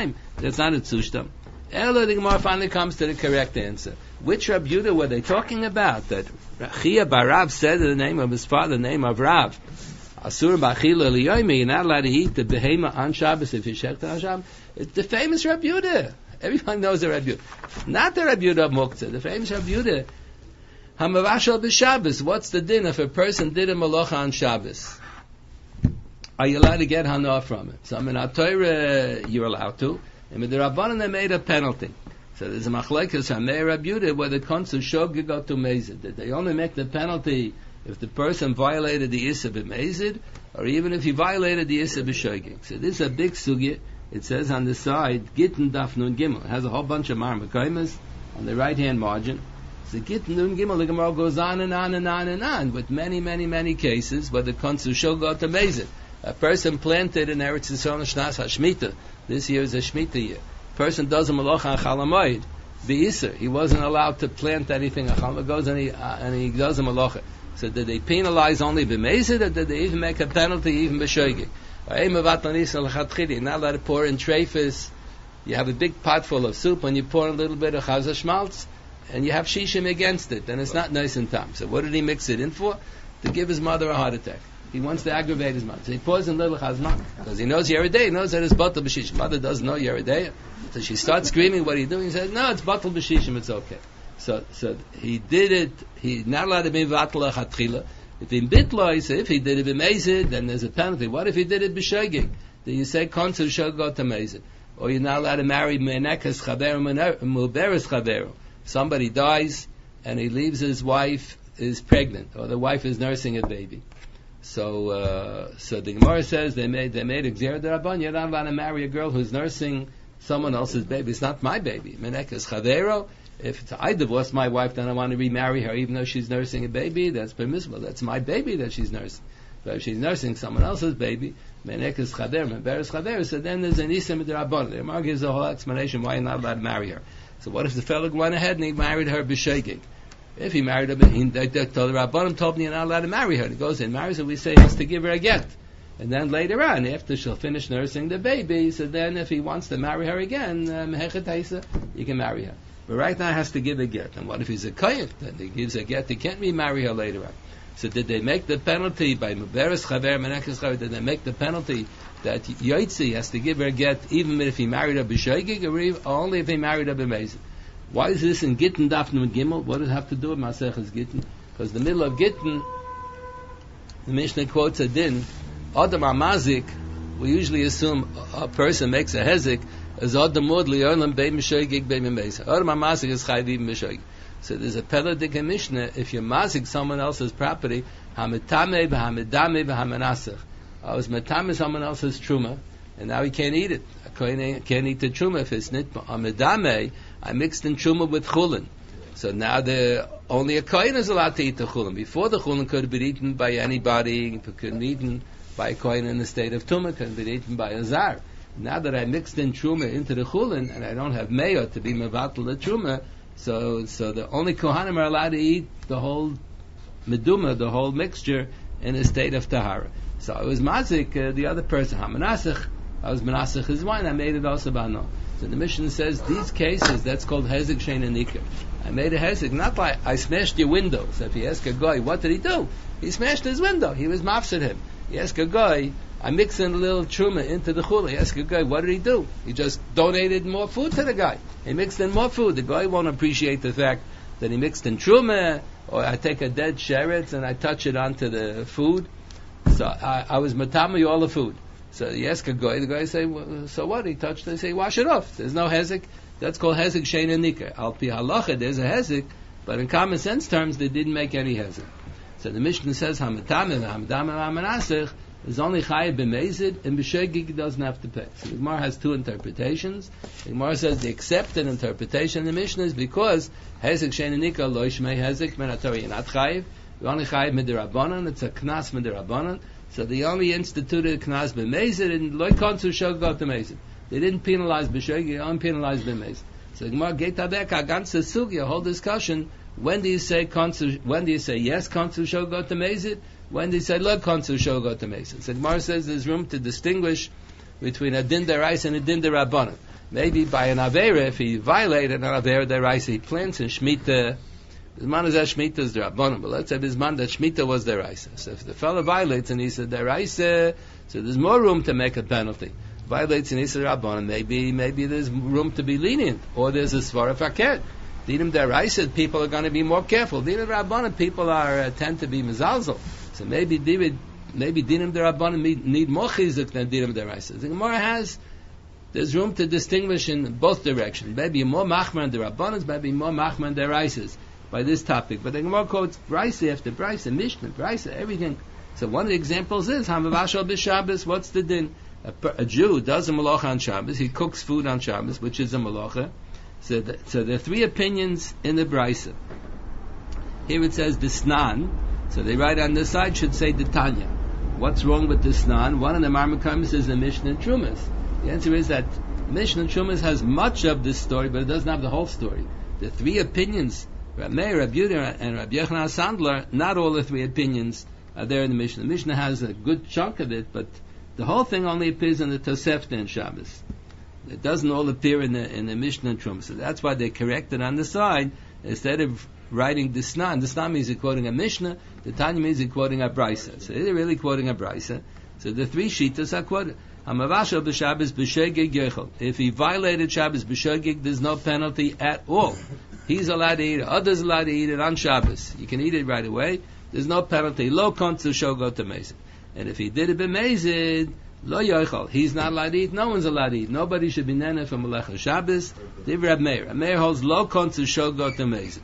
a tzushtam. Ela, the Gemara finally comes to the correct answer. Which Rabbi Yehuda were they talking about? That Chia Barav said in the name of his father, the name of Rav. Asur b'achila liyomi, you're not allowed to eat the behema on Shabbos if you shecht on Shabbos. It's the famous Rabbi Yehuda. Everyone knows the Rabbi Yehuda. Not the Rabbi Yehuda of Muktzah, the famous Rabbi Yehuda. Hamavashal b'Shabbos. What's the din if a person did a malacha on Shabbos? Are you allowed to get hana from it? So in our Torah, you're allowed to. And with the Rabbanan, they made a penalty. So there's a machlekes Hamei Rabbi Yehuda where the konsu shogig got to mezid. That they only make the penalty if the person violated the Issa b'mezid, or even if he violated the Issa b'shogig. So this is a big sugya. It says on the side, Gittin Daf Nun Gimel. It has a whole bunch of marmakaimas on the right-hand margin. So Gittin Nun Gimel, the Gemara goes on and on and on and on, with many, many, many cases where the konsu shogig to mezid. A person planted in Eretz Yisrael Shnas HaShmita. This year is a Shmita year. A person does a malacha on Chalamoid. The Isser, he wasn't allowed to plant anything. A Chalamoid goes and he does a malacha. So did they penalize only b'mezid, or did they even make a penalty even b'shoigig? You're not allowed to pour in treifus. You have a big pot full of soup, and you pour a little bit of chaza schmaltz, and you have shishim against it, then it's not nice and tam. So what did he mix it in for? To give his mother a heart attack. He wants to aggravate his mother. So he pours in little chazman, because he knows Yeridei, he knows that it's batal b'shishim. Mother doesn't know Yeridei. So she starts screaming, what are you doing? He says, no, it's batal b'shishim, it's okay. So he did it, he's not allowed to be vatal achatchila. If in bitlo, so if he did it b'mezid, then there's a penalty. What if he did it b'shogig? Then you say konsul shogot to mezid. Or you're not allowed to marry menekas chaveru muberes chaveru. Somebody dies and he leaves his wife is pregnant, or the wife is nursing a baby. So the Gemara says they made a gzera d'rabban. You're not allowed to marry a girl who's nursing someone else's baby. It's not my baby. Menekas chaveru. If I divorce my wife, then I want to remarry her, even though she's nursing a baby. That's permissible. That's my baby that she's nursing. But if she's nursing someone else's baby, menekas chaver, meberes chaver, so then there's an isim d'rabban. The Gemara gives a whole explanation why you're not allowed to marry her. So what if the fellow went ahead and he married her b'shegig? If he married her, the Rabbanim told me you're not allowed to marry her. And he goes and marries her. We say he has to give her a get. And then later on, after she'll finish nursing the baby, so then if he wants to marry her again, you can marry her. But right now he has to give a get. And what if he's a kohen? Then he gives a get. He can't remarry her later on. So did they make the penalty by Muberes Chaver, Menekes Chaver? Did they make the penalty that Yoitzi has to give her a get even if he married her b'shoigig, or only if he married her b'mezid? Why is this in Gittin Daf Nun Gimel? What does it have to do with Maseches Gittin? Because the middle of Gittin, the Mishnah quotes a din, Adam Amazik, we usually assume a person makes a hezek Azad the mod li'olam bei mishogig bei memeza. Or my masig is chayv mishogig. So there's a peladik Mishnah, if you're mazig someone else's property, hametame b'hamedame b'hamenasach. I was metame someone else's truma, and now he can't eat it. A kohen can't eat the truma if it's nitma. Hamedame, I mixed in truma with chulin. So now only a kohen is allowed to eat the chulin. Before the chulin could have been eaten by anybody, it couldn't be eaten by a kohen in the state of tumah, couldn't be eaten by a zar. Now that I mixed in truma into the chulin, and I don't have mayo to be mevatel the truma, so the only kohanim are allowed to eat the whole meduma, the whole mixture, in a state of tahara. So I was mazik, the other person, hamanasich, I was manasich his wine, I made it also bano. So the Mishnah says, these cases, that's called hezek shein and nikar. I made a hezek, not like, I smashed your window. So if you ask a guy, what did he do? He smashed his window, he was mafsed him. You ask a guy, I mixed in a little truma into the chula. You ask a guy, what did he do? He just donated more food to the guy. He mixed in more food. The guy won't appreciate the fact that he mixed in truma, or I take a dead sheretz and I touch it onto the food. So I was matami all the food. So you ask a guy, the guy say, well, so what? He touched it, they say, wash it off. There's no hezek. That's called hezek shein and nikar. Al pi halacha, there's a hezek, but in common sense terms, they didn't make any hezek. So the Mishnah says, hamatame, hamadame, hamanasich, is only chayav b'mezid, and b'shegig doesn't have to pay. So the Gemara has two interpretations. The Gemara says the accepted interpretation in the Mishnah is because hezek shein and nikar lo yishmei hezek menatori, you're not chayav. You're only chayav midirabanan. It's a knas midirabanan. So they only instituted knas b'mezid and lo konsu shogot b'mezid. They didn't penalize b'shegig, they only penalized b'mezid. So the Gemara getabek ganze sugya, whole discussion. When do you say yes, konsu shogot b'mezid? When they say lo konsu shogot b'mezid. So Gemara says there's room to distinguish between a din deraisa and a din derabbanan. Maybe by an avera, if he violated an avera deraisa, he plants in shmita. Bisman is that shmita is derabbanan, but let's say bisman that shmita was deraisa. So if the fellow violates and he said deraisa, so there's more room to make a penalty. Violates and he said derabbanan, maybe there's room to be lenient, or there's a svara faket. Dinim deraisa, people are going to be more careful. Dinim derabbanan, people tend to be mezalzel. So maybe dinim derabbanan need more chizuk than dinim deraisa. The Gemara has, there's room to distinguish in both directions. Maybe more machmer and derabbanan, maybe more machmer and deraisas by this topic. But the Gemara quotes brisa after brisa, mishnah, brisa, everything. So one of the examples is hamavashal b'Shabbos. What's the din? A Jew does a malacha on Shabbos. He cooks food on Shabbos, which is a malacha. So there are three opinions in the brisa. Here it says the snan. So they write on this side should say the Tanya. What's wrong with the snan? One of the Marmakamis is the Mishnah and Trumas. The answer is that Mishnah and Trumas has much of this story, but it doesn't have the whole story. The three opinions, Rab Meir, Rab Yehuda, and Rab Yochanan Sandler, not all the three opinions are there in the Mishnah. The Mishnah has a good chunk of it, but the whole thing only appears in the Tosefta and Shabbos. It doesn't all appear in the Mishnah and Trumas. So that's why they corrected on the side, instead of writing the Snan. The Snan means he's quoting a Mishnah, the Tanya means he's quoting a Brisa. So they're really quoting a Brisa. So the three Shitas are quoted. Hamavashal b'Shabbos b'shegeg yechol. If he violated Shabbos b'shegeg, there's no penalty at all. He's allowed to eat it, others allowed to eat it on Shabbos. You can eat it right away. There's no penalty. Lo konsu shogot b'mezid. And if he did it b'mezid, lo yochel. He's not allowed to eat. No one's allowed to eat. Nobody should be nene from Melecha Shabbos. Div Rab Meir. Rab Meir holds lo konsu shogot b'mezid.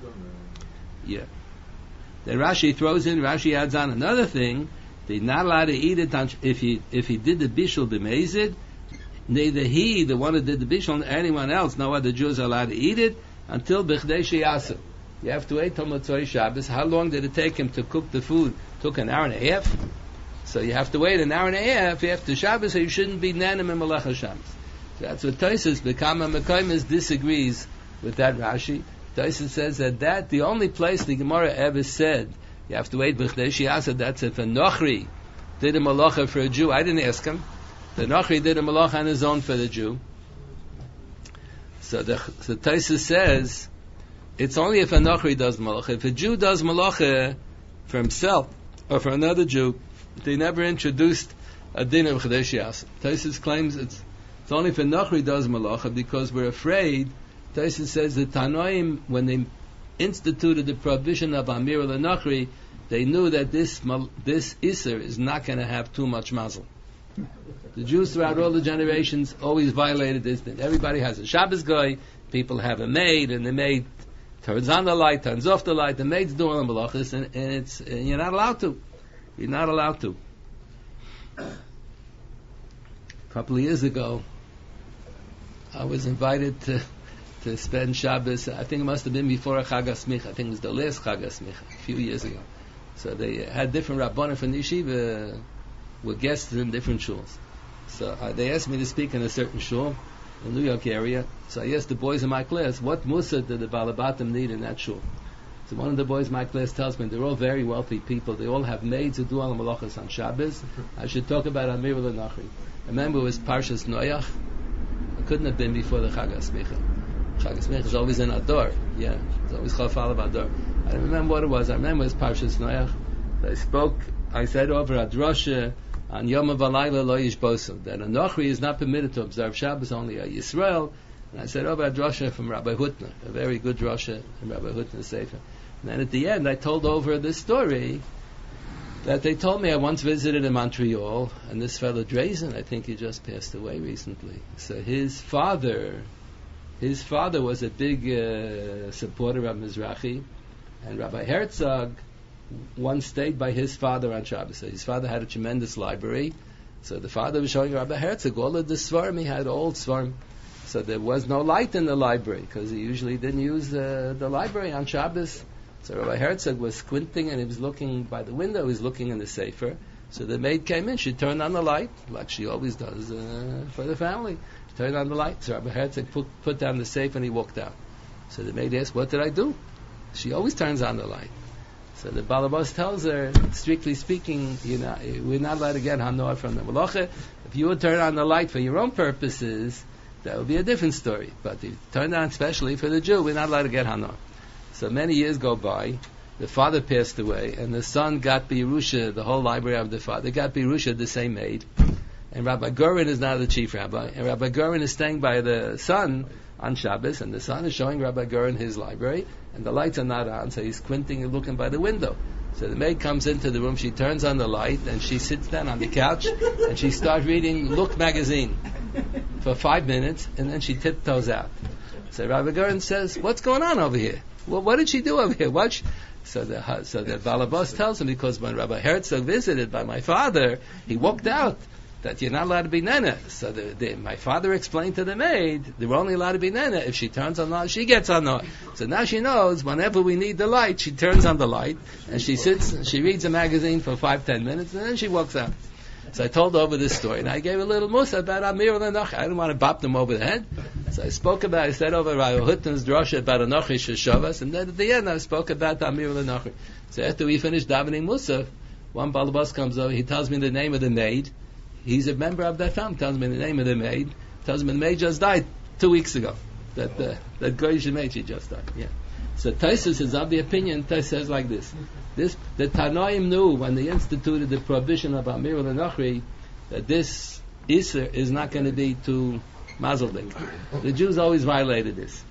Yeah. Then Rashi throws in, Rashi adds on another thing. They're not allowed to eat it if he did the bishul b'mezid. Neither he, the one who did the bishul, nor anyone else, no other Jews are allowed to eat it until b'chdei sheyasu. You have to wait till Motzei Shabbos. How long did it take him to cook the food? Took an hour and a half. So you have to wait an hour and a half after Shabbos, so you shouldn't be nanim in Melecha Shabbos. So that's what Tosfos, Bekama Mekaymis, disagrees with that Rashi. Tosfos says that the only place the Gemara ever said you have to wait b'chdei sheyasu, that's if a Nochri did a malacha for a Jew. I didn't ask him. The Nochri did a malacha on his own for the Jew. So Tosfos says it's only if a Nochri does malacha. If a Jew does malacha for himself or for another Jew, they never introduced a din of b'chdei sheyasu. Tosfos claims it's only if a Nochri does malacha because we're afraid. Tosfos says the Tanoim, when they instituted the prohibition of Amir al-Nochri, they knew that this Isser is not going to have too much mazel. The Jews throughout all the generations always violated this thing. Everybody has a Shabbos guy, people have a maid, and the maid turns on the light, turns off the light, the maid's doing the malachas, and you're not allowed to. You're not allowed to. A couple of years ago, I was invited to spend Shabbos. I think it must have been before a Chag HaSmicha. I think it was the last Chag HaSmicha, a few years ago. So they had different Rabbanim from the yeshiva, were guests in different shuls. So they asked me to speak in a certain shul in the New York area. So I asked the boys in my class, what mussar did the Balabatim need in that shul? So one of the boys in my class tells me they're all very wealthy people. They all have maids who do all the malachas on Shabbos. I should talk about Amir L'Nachri. Remember, it was Parshas Noach. It couldn't have been before the Chag HaSmicha. Chag HaSmicha is always in Adar. Yeah, it's always Chafal of Adar. I don't remember what it was. I remember it was Parshas Noach. I said over a drasha on Yom V'Alayla Lo Yishbosu, that a Nochri is not permitted to observe Shabbos, only a Yisrael. And I said over a drasha from Rabbi Hutner, a very good drasha from Rabbi Hutner Sefer. And then at the end, I told over this story that they told me I once visited in Montreal, and this fellow Drazen, I think he just passed away recently. So his father was a big supporter of Mizrahi, and Rabbi Herzog once stayed by his father on Shabbos. So his father had a tremendous library, so the father was showing Rabbi Herzog all of the Svarim. He had old Svarim. So there was no light in the library, because he usually didn't use the library on Shabbos. So Rabbi Herzog was squinting, and he was looking by the window. He was looking in the sefer. So the maid came in. She turned on the light, like she always does for the family. She turned on the light. So Rabbi Herzog put down the sefer, and he walked out. So the maid asked, what did I do? She always turns on the light. So the Balabas tells her, strictly speaking, we're not allowed to get hanoah from the malacha. If you would turn on the light for your own purposes, that would be a different story. But if you turn on especially for the Jew, we're not allowed to get hanoah. So many years go by, the father passed away, and the son got Birusha, the whole library of the father, got Birusha, the same maid. And Rabbi Gurin is now the chief rabbi, and Rabbi Gurin is staying by the son on Shabbos, and the son is showing Rabbi Gurin his library, and the lights are not on, so he's squinting and looking by the window. So the maid comes into the room, she turns on the light, and she sits down on the couch, and she starts reading Look magazine for 5 minutes, and then she tiptoes out. So Rabbi Gurin says, what's going on over here? Well, what did she do over here? So the Balabas tells him, because when Rabbi Herzog visited by my father, he walked out that you're not allowed to be nana. So my father explained to the maid, they're only allowed to be nana if she turns on the light, she gets on the light. So now she knows whenever we need the light, she turns on the light, and she sits and she reads a magazine for 5-10 minutes, and then she walks out. So I told over this story, and I gave a little musa about Amir L'Nachri. I didn't want to bop them over the head. So I said over Rabbi Hutner's drasha about Anochi Sheshavas, and then at the end I spoke about Amir L'Nachri. So after we finished davening musa, one Balabas comes over, he tells me the name of the maid. He's a member of that family, tells me the name of the maid, tells me the maid just died 2 weeks ago. That Goyish maid, she just died. Yeah. So Taisus is of the opinion, Taisus says like this. The Tanoim knew when they instituted the prohibition of Amir L'Nachri that this Isser is not going to be too mazeldik. The Jews always violated this.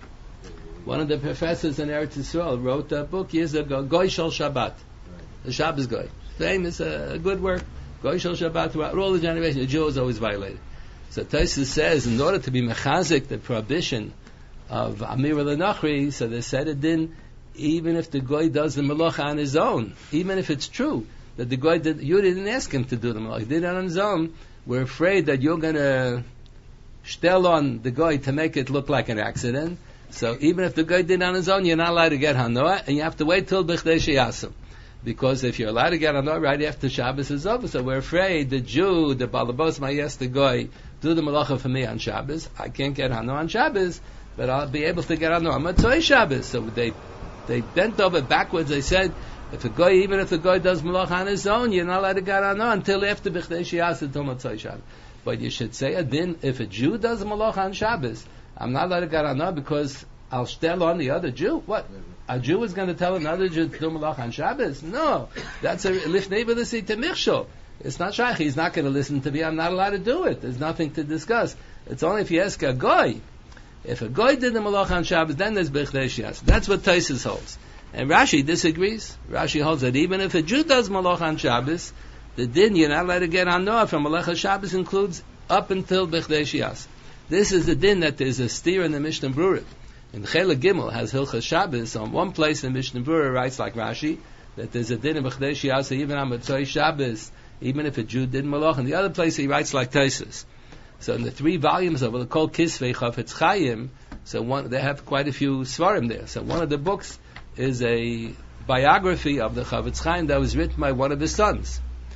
One of the professors in Eretz Yisrael wrote a book years ago, Goy Shel Shabbat, the Shabbos Goy. Famous, a good work. Goy Shel Shabbat throughout all the generations. The Jews always violated. So Taisus says, in order to be mechazik the prohibition of Amir L'Nachri, so they said it didn't. Even if the Goy does the Melacha on his own, even if it's true that the Goy you didn't ask him to do the Melacha, he did it on his own, we're afraid that you're going to shtel on the Goy to make it look like an accident. So even if the Goy did it on his own, you're not allowed to get Hanoah, and you have to wait till B'chdei Sheyasim. Because if you're allowed to get Hanoah right after Shabbos is over, so we're afraid the Jew, the Balabos, might ask the Goy, do the Melacha for me on Shabbos. I can't get Hanoah on Shabbos, but I'll be able to get Hanoah on Matzoi Shabbos. So they bent over backwards. They said, even if the guy does malach on his own, you're not allowed to get Hanoah until after B'chdei Sheyasim till Matzoi Shabbos. But you should say then if a Jew does malach on Shabbos, I'm not allowed to get Hanoah because I'll shtel on the other Jew. What? A Jew is going to tell another Jew to do malach on Shabbos? No, that's a lifnei b'lisi to michshol. It's not shaykh. He's not going to listen to me. I'm not allowed to do it. There's nothing to discuss. It's only if you ask a guy. If a guy did the malach on Shabbos, then there's B'chdei Sheyasim. That's what Taisus holds. And Rashi disagrees. Rashi holds that even if a Jew does malach on Shabbos, the din you're not allowed to get hanoah from Melecha Shabbos includes up until Bechdei Shias. This is the din that there's a steer in the Mishnah Berurah. And Chela Gimel has Hilchas Shabbos. On one place in Mishnah Berurah writes like Rashi that there's a din in Bechdei Shias even on Motzei Shabbos, even if a Jew did malach. And the other place he writes like Tosfos. So in the 3 volumes of it, called Kisvei Chafetz Chaim, they have quite a few svarim there. So one of the books is a biography of the Chafetz Chaim that was written by one of his sons.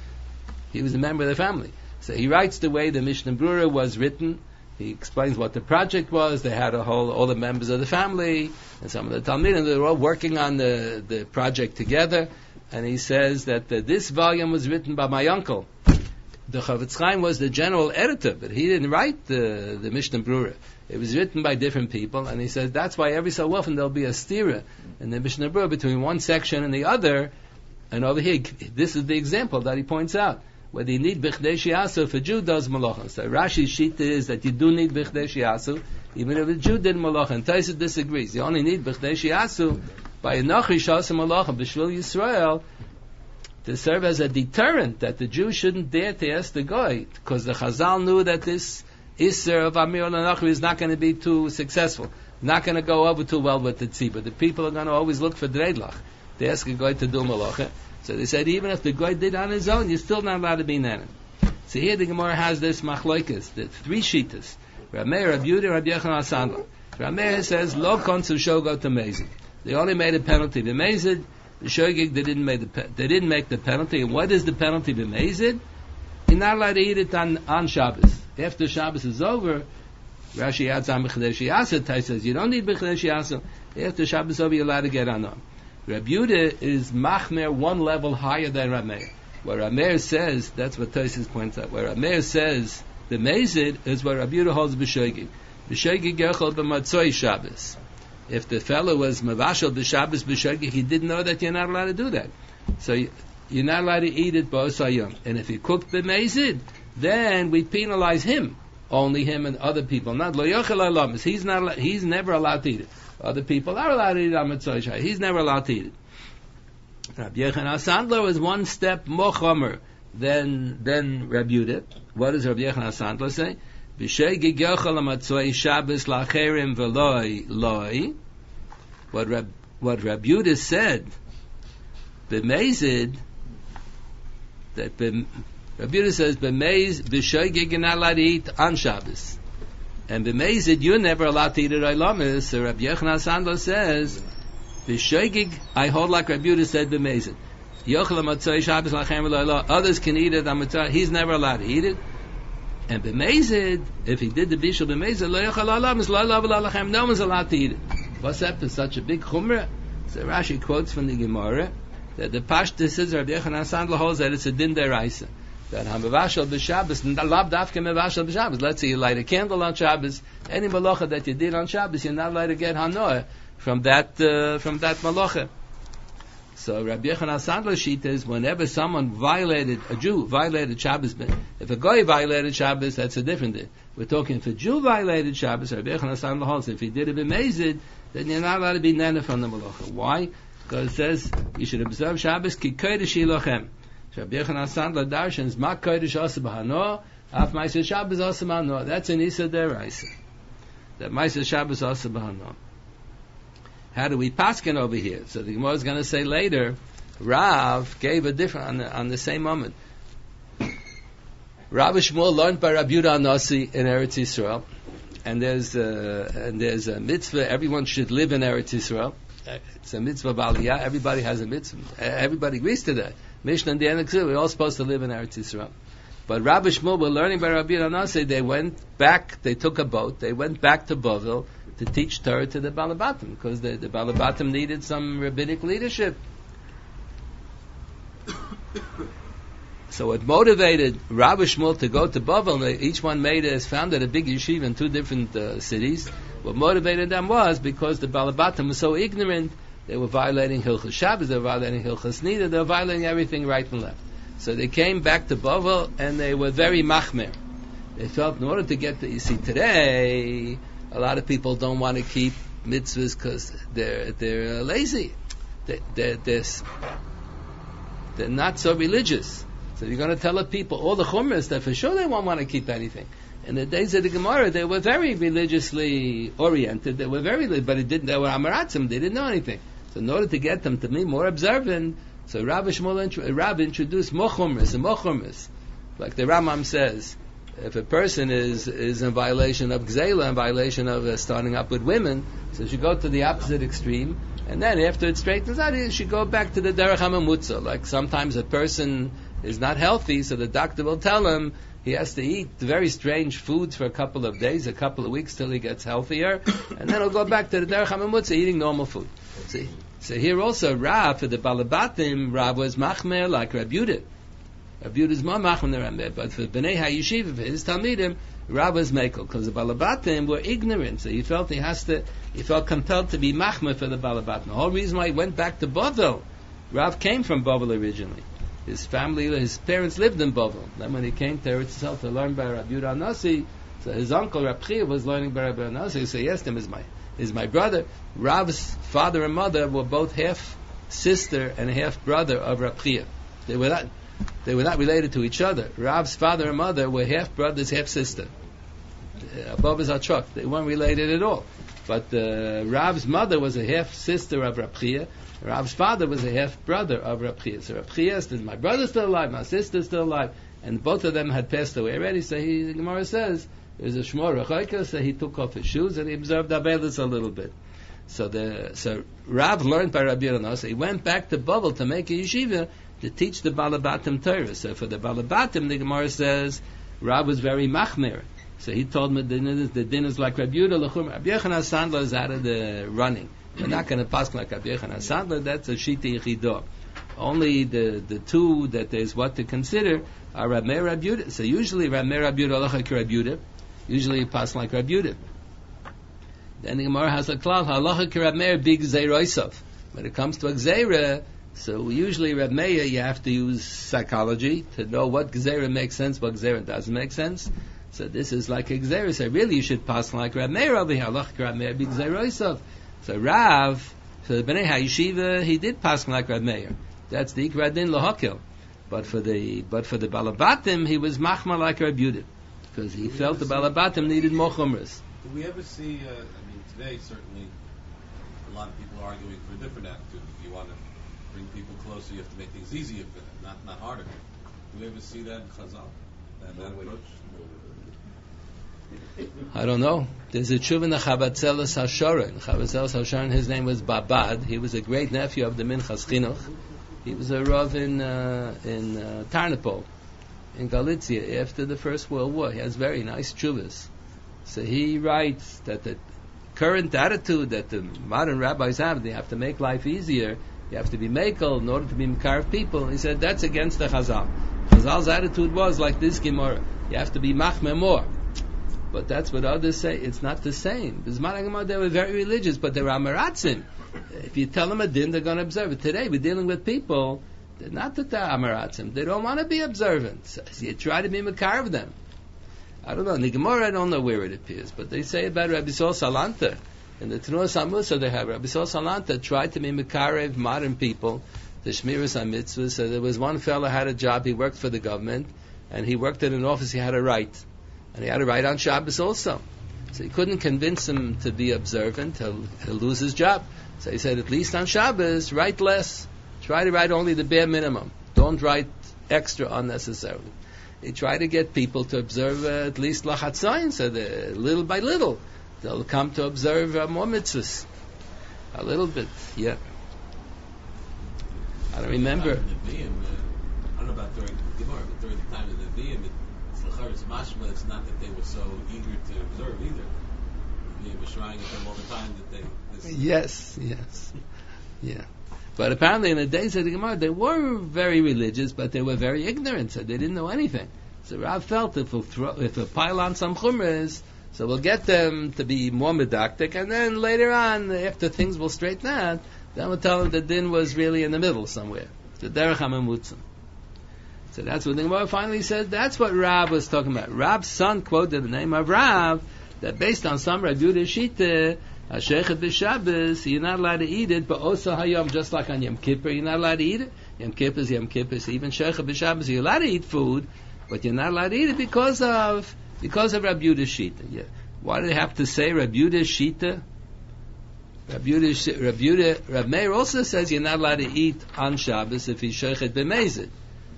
He was a member of the family. So he writes the way the Mishnah Berurah was written. He explains what the project was. They had all the members of the family and some of the Talmidim. They were all working on the project together. And he says that this volume was written by my uncle. The Chafetz Chaim was the general editor, but he didn't write the Mishnah Berurah. It was written by different people, and he says that's why every so often there'll be a stira in the Mishnah Berurah between one section and the other. And over here, this is the example that he points out. Whether you need Bechdei Shiasu if a Jew does malacha. So Rashi's sheet is that you do need Bechdei Shiasu, even if a Jew did malacha. And Tosfos disagrees. You only need Bechdei Shiasu by a Nachri Shasa malacha, B'Shvil Yisrael, to serve as a deterrent that the Jew shouldn't dare to ask the Goy, because the Chazal knew that this Isser of Amir al-Nachri is not going to be too successful, not going to go over too well with the tzibah. The people are going to always look for dreidlach. They ask a Goy to do malacha. So they said even if the Goy did on his own, you're still not allowed to be nanan. So here the Gemara has this machloikas, the 3 shitas. Rav Meir, Rav Yehuda, Rav Yochanan Sandler. Rav Meir says, lo konsu shogo to mezid. They only made a penalty. The mezid, the shogig, they didn't make the penalty. And what is the penalty of mezid? You're not allowed to eat it on Shabbos. After Shabbos is over, Rashi adds on Bechdei Shiasa. Tai says you don't need Bechdei Shiasa. After Shabbos is over, you're allowed to get on them. Rabbi Yehuda is machmer one level higher than Rav Meir. Where Rav Meir says, that's what Tosfos points out. Where Rav Meir says the mezid is what Rabbi Yehuda holds b'shogig. B'shogig yechol b'matzoi Shabbos. If the fellow was mavashel b'Shabbos b'shogig, he didn't know that you're not allowed to do that. So you're not allowed to eat it b'osayom. And if he cooked the mezid, then we penalize him, only him and other people. Not lo yochel alamis. He's never allowed to eat it. Other people are allowed to eat it on Motzei Shabbos. He's never allowed to eat it. Rabbi Yochanan Sandler was one step more chomer than Rabbi Yehuda. What does Rabbi Yochanan Sandler say? B'shegig yochel Motzei Shabbos lacherim v'loi loi. What Rabbi Yehuda said, b'mezid, that Rabbi Yehuda says b'shegig you're not allowed to eat on Shabbos. And b'mezid, you're never allowed to eat it Olamis. So Rabbi Yochanan Sandler says, b'shogig, I hold like Rabbi Yehuda said b'mezid. Yochel Motzei Shabbos lachem v'lo. Others can eat it on Motzei. He's never allowed to eat it. And b'mezid, if he did the bishul b'mezid, lo yochel Olamis, lo lo v'lo lachem. No one's allowed to eat it. What's that for such a big chumrah? So Rashi quotes from the Gemara that the Pashtus says Rabbi Yochanan Sandler holds that it's a din deraisa. That hamavashal b'Shabbos, lav dafke mavashal b'Shabbos. Let's say you light a candle on Shabbos, any malacha that you did on Shabbos, you're not allowed to get hanoah from that malacha. So Rabbi Yochanan Sandler's sheet is whenever a Jew violated Shabbos, if a Goy violated Shabbos, that's a different thing. We're talking if a Jew violated Shabbos, Rabbi Yochanan Sandler holds if he did it b'mezid, then you're not allowed to be nana from the malacha. Why? Because it says you should observe Shabbos ki kodesh ilochem. Rabbi Yochanan Sandler darshans mak kodesh asa b'hano, af ma'aser Shabbos asa b'hano. That's an isa deraisa. That ma'aser Shabbos asa b'hano. How do we paskin over here? So the Gemara is going to say later, Rav gave a different on the same moment. Rav Shmuel learned by Rabbi Yehuda Nasi in Eretz Yisrael, and there's a mitzvah. Everyone should live in Eretz Yisrael. It's a mitzvah b'aliyah. Everybody has a mitzvah. Everybody agrees to that. Mishnah and the Enexu, we're all supposed to live in Eretz Yisrael. But Rabbi Shmuel were learning by Rabbi Yehuda Nasi. They took a boat, they went back to Bavel to teach Torah to the Balabatim, because the Balabatim needed some rabbinic leadership. So it motivated Rabbi Shmuel to go to Bavel. Each one founded a big yeshiva in 2 different cities. What motivated them was because the Balabatim were so ignorant. They were violating Hilchas Shabbos, they were violating Hilchas Nida, they were violating everything right and left. So they came back to Bavel and they were very machmer. They felt in order to get you see, today, a lot of people don't want to keep mitzvahs because they're lazy. They're not so religious. So you're going to tell the people, all the chumras, that for sure they won't want to keep anything. In the days of the Gemara, they were very religiously oriented. They were very, but they were Amaratzim. They didn't know anything. So in order to get them to be more observant, so Rabbi introduced mochumras and mochumras. Like the Rambam says, if a person is in violation of gzeila, in violation of starting up with women, so you should go to the opposite extreme, and then after it straightens out, you should go back to the derech hamamutza. Like sometimes a person is not healthy, so the doctor will tell him he has to eat very strange foods for a couple of days, a couple of weeks till he gets healthier, and then he'll go back to the derech hamamutza, eating normal food. See? So here also, Rav, for the Balabatim, Rav was machmer like Reb Yudah. Reb Yudah is more machmer than Rambam, but for Bnei HaYeshiva, for his Talmidim, Rav was mekel, because the Balabatim were ignorant, so he felt compelled to be machmer for the Balabatim. The whole reason why he went back to Bavel, Rav came from Bavel originally. His parents lived in Bavel. Then when he came to Eretz Yisrael to learn by Reb Yudah Nasi, so his uncle Reb Chia was learning by Reb Yudah Nasi, so he asked him, is my brother. Rav's father and mother were both half sister and half brother of Reb Chia. They were not related to each other. Rav's father and mother were half brothers, half sister. Above is Achok. They weren't related at all. But Rav's mother was a half sister of Reb Chia. Rav's father was a half brother of Reb Chia. So Reb Chia said, my brother's still alive, my sister's still alive, and both of them had passed away already. So the Gemara says, there's a Shmor Rechaika, so he took off his shoes and he observed Abelis a little bit. So Rav learned by Rabbi Yonanas. So he went back to Bavel to make a yeshiva to teach the Balabatim Torah. So for the Balabatim, the Gemara says, Rav was very machmir. So he told me the din is like Rabbi Yehuda Lechum. Rabbi Yochanan Sandler is out of the running. We're not going to pass like Rabbi Yochanan Sandler. That's a Shita Yechidah. Only the two that there's what to consider are Rabbi Meir, Rabbi Yehuda. So usually Rabbi Meir, Rabbi Yehuda, Rabbi Yehuda. Usually you pass like Rabbi Yehuda. Then the Gemara has a klal, halacha ki Rabbi Meir big gzeirosav. When it comes to a gzeira, so usually Rabbi Meir, you have to use psychology to know what gzeira makes sense, what gzeira doesn't make sense. So this is like a gzeira. So really you should pass like Rabbi Meir over here, halacha ki Rabbi Meir big gzeirosav. So Rav, for the Bnei HaYeshiva, he did pass like Rabbi Meir. That's the Ikra Din Lahakil. But for the Balabatim, he was machma like Rabbi Yehuda, because he felt the Balabatim needed more chumras. Do we ever see, today certainly a lot of people are arguing for a different attitude. If you want to bring people closer, you have to make things easier for them, not harder. Do we ever see that in Chazal? That approach? I don't know. There's a tshuva in the Chavatzeles HaShorin. Chavatzeles HaShorin, his name was Babad. He was a great nephew of the Minchas Chinuch. He was a Rav in Tarnopol, in Galicia, after the First World War. He has very nice tshuvas. So he writes that the current attitude that the modern rabbis have, they have to make life easier, you have to be mekel in order to be mekar people. He said that's against the Chazal. Chazal's attitude was like this Gemara. You have to be machmer more. But that's what others say. It's not the same. They were very religious, but they were amaratzim. If you tell them a din, they're going to observe it. Today, we're dealing with people, they're not that they're amaratzim. They don't want to be observant. So you try to be mekar of them. I don't know. In the Gemara, I don't know where it appears, but they say about Rabbi Sol Salanta. In the Tenuas HaMusa, they have Rabbi Sol Salanta tried to be mekarev modern people, the Shmiras HaMitzvahs. So there was one fellow had a job, he worked for the government, and he worked in an office, he had a right. And he had to write on Shabbos also. So he couldn't convince him to be observant, he'll lose his job. So he said, at least on Shabbos, write less. Try to write only the bare minimum. Don't write extra unnecessarily. He tried to get people to observe at least Lachatzayin, so that little by little they'll come to observe more mitzvahs. A little bit, yeah. I don't remember. I don't know about during the Gemara, but during the time of the Nevi'im, it's mashma. It's not that they were so eager to observe either. They were trying at them all the time that they. Yes, yeah. But apparently in the days of the Gemara, they were very religious, but they were very ignorant, so they didn't know anything. So Rav felt if we'll pile on some chumras, so we'll get them to be more medactic, and then later on, after things will straighten out, then we'll tell them the din was really in the middle somewhere. The derech hamamutza. So that's what the Gemara finally said. That's what Rav was talking about. Rav's son quoted the name of Rav, that based on some Rabbi Yehuda Shita, Hashechet b'Shabbos, you're not allowed to eat it, but also Hayom, just like on Yom Kippur, you're not allowed to eat it. Yom Kippur is Yom Kippur. So even Sheicha b'Shabbos, you're allowed to eat food, but you're not allowed to eat it because of Rabbi Yehuda's Shita. Yeah. Why do they have to say Rabbi Yehuda's Shita? Rabbi Meir also says you're not allowed to eat on Shabbos if he's Sheichet b'Mezid.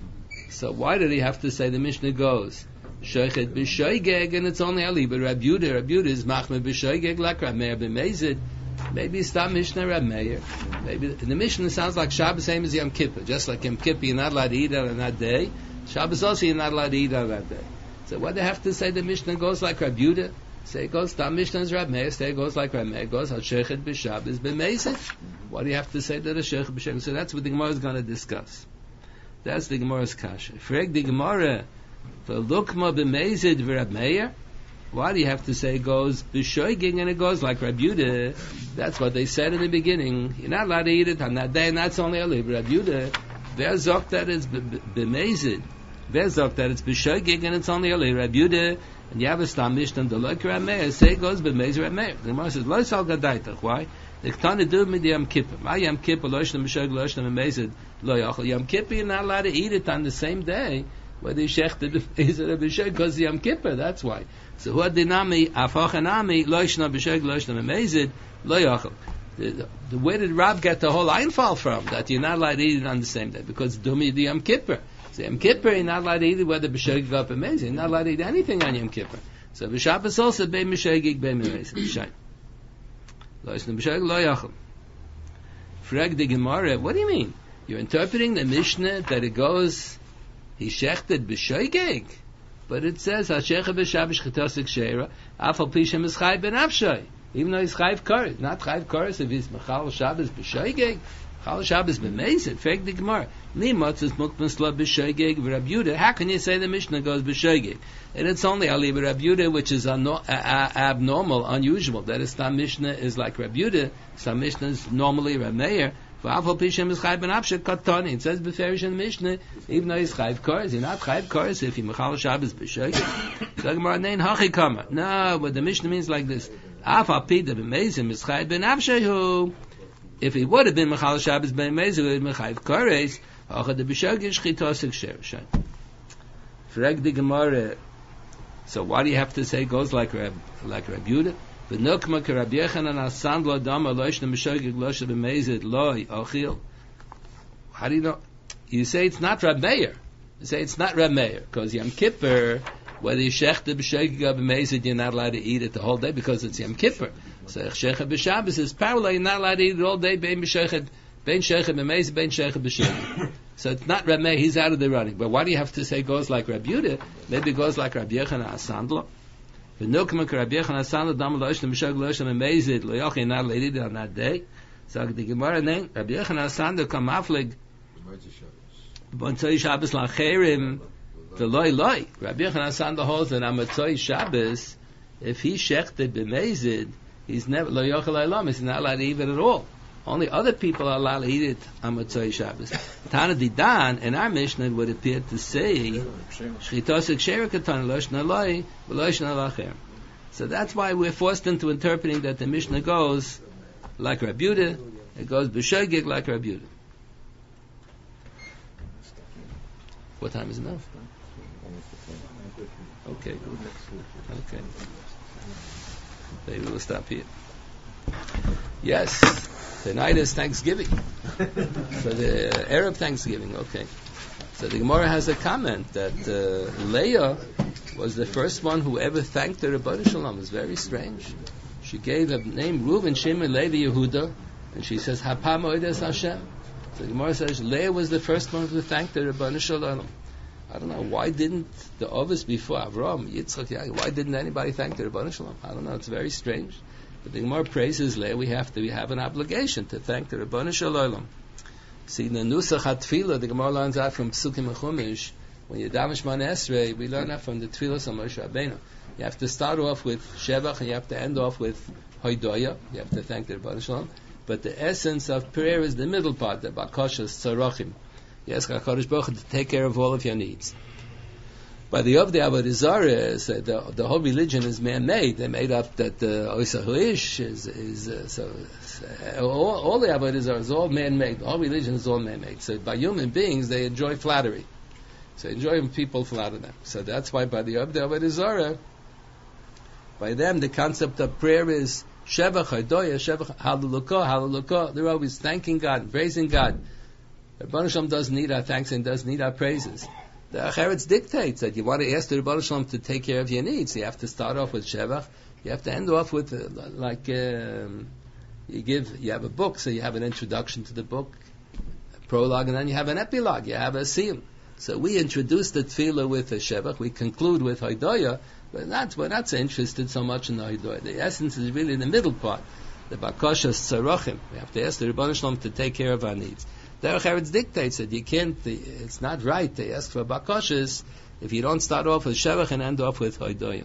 So why did he have to say the Mishnah goes Sheichet b'Shoigeg and it's only Ali, but Rabbi Yehuda is Machmed b'Shoigeg like Rabbi Meir b'Mezid. Maybe it's not Mishnah Rabbi Meir. Maybe the Mishnah sounds like Shabbos same as Yom Kippur. Just like Yom Kippur you're not allowed to eat on that day, Shabbos also you're not allowed to eat on that day. So why do they have to say the Mishnah goes like Rabbi Yehuda? Say it goes, Tam Mishnah is Rabbi Meir, say it goes like Rabbi Meir, it goes, HaShechet b'Shabbos b'Mezid. Why do you have to say that HaShechet b'Shabbos? So that's what the Gemara is going to discuss. That's the Gemara's kasha. Frag the Gemara, v'lukma b'Mezid v'Rabbi Meir. Why do you have to say it goes b'Shoigeg and it goes like Rabbi Yehuda? That's what they said in the beginning. You're not allowed to eat it on that day, and that's only Ali. But Rabbi Yehuda, they're zok that it's b'Mezid. They're zok that it's b'Shoigeg and it's only Ali. Rabbi Yehuda, and you have a stam mishnah the like Rabbi Meir, say it goes b'Mezid Rabbi Meir. The Gemara says, lo sal gadaitach. Why? The Ketana do with Yom Kippur. My Yom Kippur, lo shlam b'Shoigeg, lo shlam b'Mezid, lo yachal. Yom Kippur, you're not allowed to eat it on the same day. Whether you shechted b'Mezid or b'Shoigeg, because Yom Kippur, that's why. So who dinami afachanami lo shlam b'Shoigeg, lo shlam b'Mezid, lo yachal. The where did Rab get the whole einfall from? That you're not allowed to eat it on the same day because dumi the Yom Kippur. So Yom Kippur, you're not allowed to eat it whether b'Shoigeg or b'Mezid. You're not allowed to eat anything on Yom Kippur. So b'Shabbos also bein b'Shoigeg bein b'Mezid. Shain. Lo shlam b'Shoigeg lo yachal. Frag the Gemara. What do you mean? You're interpreting the Mishnah that it goes he shechted b'Shoigeg, but it says HaShechet b'Shabbos chetosik sheira afal pishem is chayv ben afshay. Even though he's chayv koros, not chayv koros if he's mechal Shabbos b'Shoigeg, mechal Shabbos b'Mezid. Frag the Gemara. Nimotz is mukmas la b'Shoigeg v'Rabbi Yehuda. How can you say the Mishnah goes b'Shoigeg? And it's only Ali b'Rabbi Yehuda, which is abnormal, unusual. That is, some Mishnah is like Rabbi Yehuda, some Mishnah is normally Rabbi Meir. V'afal pishem is chayv ben afshay katani. It says b'ferish in the Mishnah, even though he's chayv koros, you're not chayv koros if he mechal Shabbos b'Shoigeg. So the Gemara nein hachi kama. No, but the Mishnah means like this. Afal pida b'Mezid is chayv ben afshay hu. If he would have been mechal Shabbos b'Mezid, he would have been chayv koros. Achad the b'Shoigeg chitosik shereshay. Frag the Gemara. So why do you have to say it goes like Rabbi Yehuda? V'nukma k'Rabbi Yechanan asand lo dama lo yishna b'Shoigeg lo shel b'Mezid lo ochil. How do you know? You say it's not Rabbi Meir. You say it's not Rabbi Meir because Yom Kippur, whether you shechted b'Shoigeg or b'Mezid, you're not allowed to eat it the whole day because it's Yom Kippur. So shechted b'Shabbos is parallel. You're not allowed to eat it all day. Bein shechted b'Mezid, bein shechted b'Shoigeg. So it's not Rabbi Meir. He's out of the running. But why do you have to say it goes like Rabbi Yehuda? Maybe it goes like Rabbi Yechanan asandlo. V'nukma k'Rabbi Yechanan asandlo dama lo yishna b'Shoigeg lo yishna b'Mezid lo yochel. You're not allowed to eat it on that day. So the Gemara name Rabbi Yechanan asandlo kam aflig. B'motzei Shabbos l'cherim v'loi loi. Rabbi Yechanan asandlo holds that on Motzei Shabbos, if he shechted b'Mezid, he's never lo yochel olam. He's not allowed to eat it at all. Only other people are allowed to eat it on Motzei Shabbos. Tana Didan, in our Mishnah, would appear to say, Shchitosik Sheira Katan Lo Shna Loi V'Lo Shna Lacher. So that's why we're forced into interpreting that the Mishnah goes like Rabbi Yehuda, it goes b'Shoigeg like Rabbi Yehuda. What time is it now? Okay, good. Okay. Maybe we'll stop here. Yes. Tonight is Thanksgiving. For the Arab Thanksgiving, okay. So the Gemara has a comment that Leah was the first one who ever thanked the Rebbeinu Shalom. It's very strange. She gave a name, Reuven, Shimon, Levi, Yehuda, and she says, Hapa Moedes Hashem. So the Gemara says, Leah was the first one who thanked the Rebbeinu Shalom. I don't know, why didn't the Ovis before Avram, Yitzchak, Yaakov, why didn't anybody thank the Rebbeinu Shalom? I don't know, it's very strange. But the Gemara praises Leah, we have an obligation to thank the Rebbeinu Shalom. See, the Nusach HaTfilah, the Gemara learns out from Psukim and Chumash. When you daven Shemona Esrei, we learn that from the Tfilos of Moshe Rabbeinu. You have to start off with Shevach, and you have to end off with Hoidoya. You have to thank the Rebbeinu Shalom. But the essence of prayer is the middle part, the Bakashas Tzarachim. You ask HaKadosh Baruch Hu to take care of all of your needs. By the Avdei Avodah Zarah, the whole religion is man-made. They made up that the Oisa Huish is all the Avodah Zarah is all man-made. The whole religion is all man-made. So by human beings, they enjoy flattery. So enjoy when people flatter them. So that's why by the Avdei Avodah Zarah, by them, the concept of prayer is Shevach, Hadoya, Shevach, Hallelujah, Hallelujah. They're always thanking God, praising God. Rebbeinu Shalom doesn't need our thanks and doesn't need our praises. The Acharetz dictates that you want to ask the Rebbeinu Shalom to take care of your needs. You have to start off with Shevach. You have to end off with you have a book, so you have an introduction to the book, a prologue, and then you have an epilogue. You have a siyum. So we introduce the tefillah with a Shevach. We conclude with Haidoya, but we're not so interested so much in the Haidoya. The essence is really in the middle part, the Bakashas Tzarachim. We have to ask the Rebbeinu Shalom to take care of our needs. The Acharetz dictates that you can't. It's not right to ask for bakashas if you don't start off with Shevach and end off with Haidoya.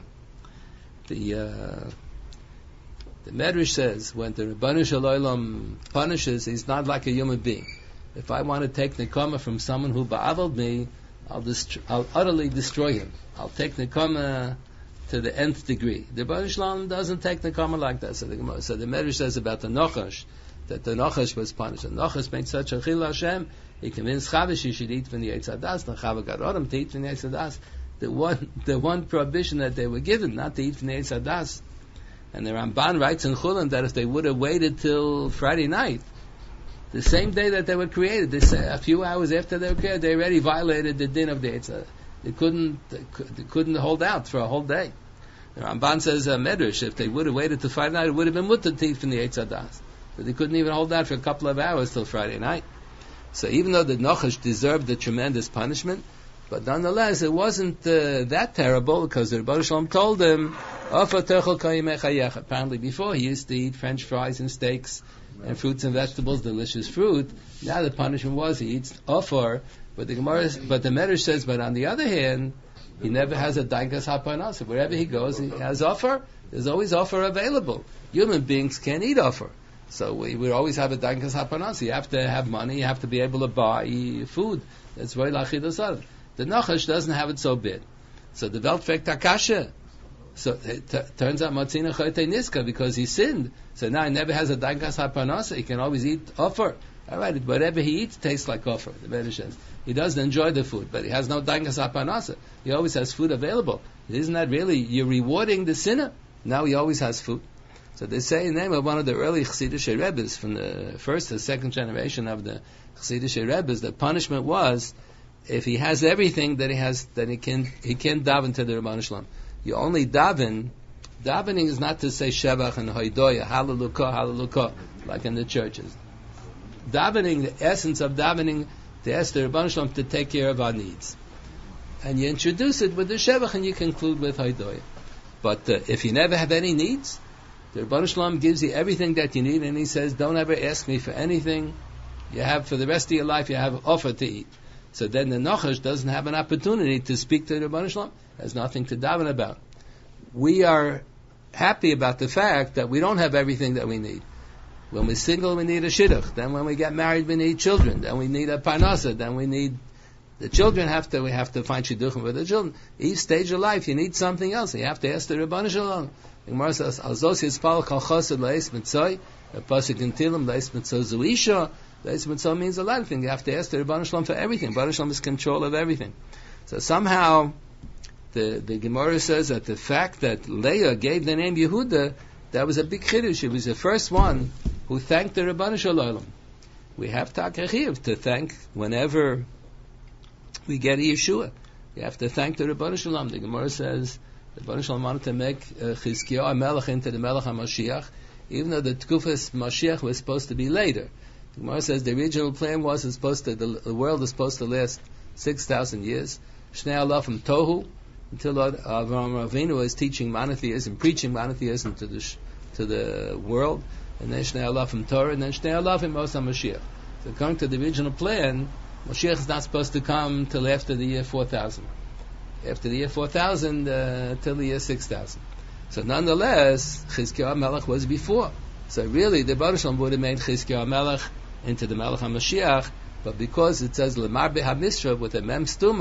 The Medrash says when the Rebbeinu Shalom punishes, he's not like a human being. If I want to take nekama from someone who ba'aveled me, I'll utterly destroy him. I'll take nekama to the nth degree. The Rebbeinu Shalom doesn't take nekama like that. So the Medrash says about the Nachash, that the Nachash was punished. The Nachash made such a chil Hashem, he convinced Chava she should eat from the Eitz Hadas, and Chava got Adam to eat from the Eitz Hadas. The one prohibition that they were given, not to eat from the Eitz Hadas. And the Ramban writes in Chulin that if they would have waited till Friday night, the same day that they were created, a few hours after they were created, they already violated the din of the Eitz Hadas. They couldn't hold out for a whole day. The Ramban says, Medrash, if they would have waited till Friday night, it would have been mutter to eat from the Eitz Hadas. But they couldn't even hold out for a couple of hours till Friday night. So even though the Nachash deserved a tremendous punishment, but nonetheless it wasn't that terrible because the Rebbeinu Shalom told him, apparently before he used to eat French fries and steaks and fruits and vegetables, delicious fruit. Now the punishment was he eats offer, but the Medrash says, but on the other hand, he never has a dainkas haparnasa. Wherever he goes, he has offer. There's always offer available. Human beings can't eat offer. So we always have a dainkas haparnasa. You have to have money. You have to be able to buy food. That's very lachidosad. The Nachash doesn't have it so bad. So the Weltfek Takasha. So it turns out Matzina Choyte Niska because he sinned. So now he never has a dainkas haparnasa. He can always eat offer. All right, whatever he eats tastes like offer. The Medrash says he doesn't enjoy the food, but he has no dainkas haparnasa. He always has food available. Isn't that really you're rewarding the sinner? Now he always has food. So they say in the name of one of the early Chassidish Rebbes from the first or second generation of the Chassidish Rebbes, the punishment was if he has everything that he can't daven to the Rebbeinu Shalom. You only daven. Davening is not to say Shevach and Haidoya, Hallelujah, Hallelujah, like in the churches. Davening, the essence of davening, to ask the Rebbeinu Shalom to take care of our needs. And you introduce it with the Shevach and you conclude with Haidoya. But if you never have any needs, the Rebbeinu Shalom gives you everything that you need, and he says, don't ever ask me for anything. You have, for the rest of your life, you have offer to eat. So then the Nachash doesn't have an opportunity to speak to the Rebbeinu Shalom. Has nothing to daven about. We are happy about the fact that we don't have everything that we need. When we're single, we need a shidduch. Then when we get married, we need children. Then we need a parnasa. Then we need the children. We have to find shidduchim for the children. Each stage of life, you need something else. You have to ask the Rebbeinu Shalom. The Gemara says, "Alzos yispal kol chassid leis mitzay." A pasuk in Tilim, leis mitzay zuisha. Leis mitzay means a lot of things. You have to ask the Rebbeinu Shalom for everything. Rebbeinu Shalom is control of everything. So somehow, the Gemara says that the fact that Leah gave the name Yehuda, that was a big chiddush. She was the first one who thanked the Rebbeinu Shalom. We have Takachiv to thank whenever we get a Yeshua. You have to thank the Rebbeinu Shalom. The Gemara says the Rebbeinu Shalom wanted to make Chizkiyahu Melech into the Melech HaMashiach, even though the Tkufas Mashiach was supposed to be later. The Gemara says the original plan was the world is supposed to last 6,000 years. Shnei Alafim Tohu, until Avraham Avinu was teaching monotheism, preaching monotheism to the world, and then Shnei Alafim Torah, and then Shnei Alafim Mos HaMashiach. So according to the original plan, Mashiach is not supposed to come till after the year 4000. After the year 4000, till the year 6000. So nonetheless, Chizkiyahu Melech was before. So really, the Baruch Shalom would have made Chizkiyahu Melech into the Melech HaMashiach, but because it says Lemar BeHaMisra with a Mem Stuma,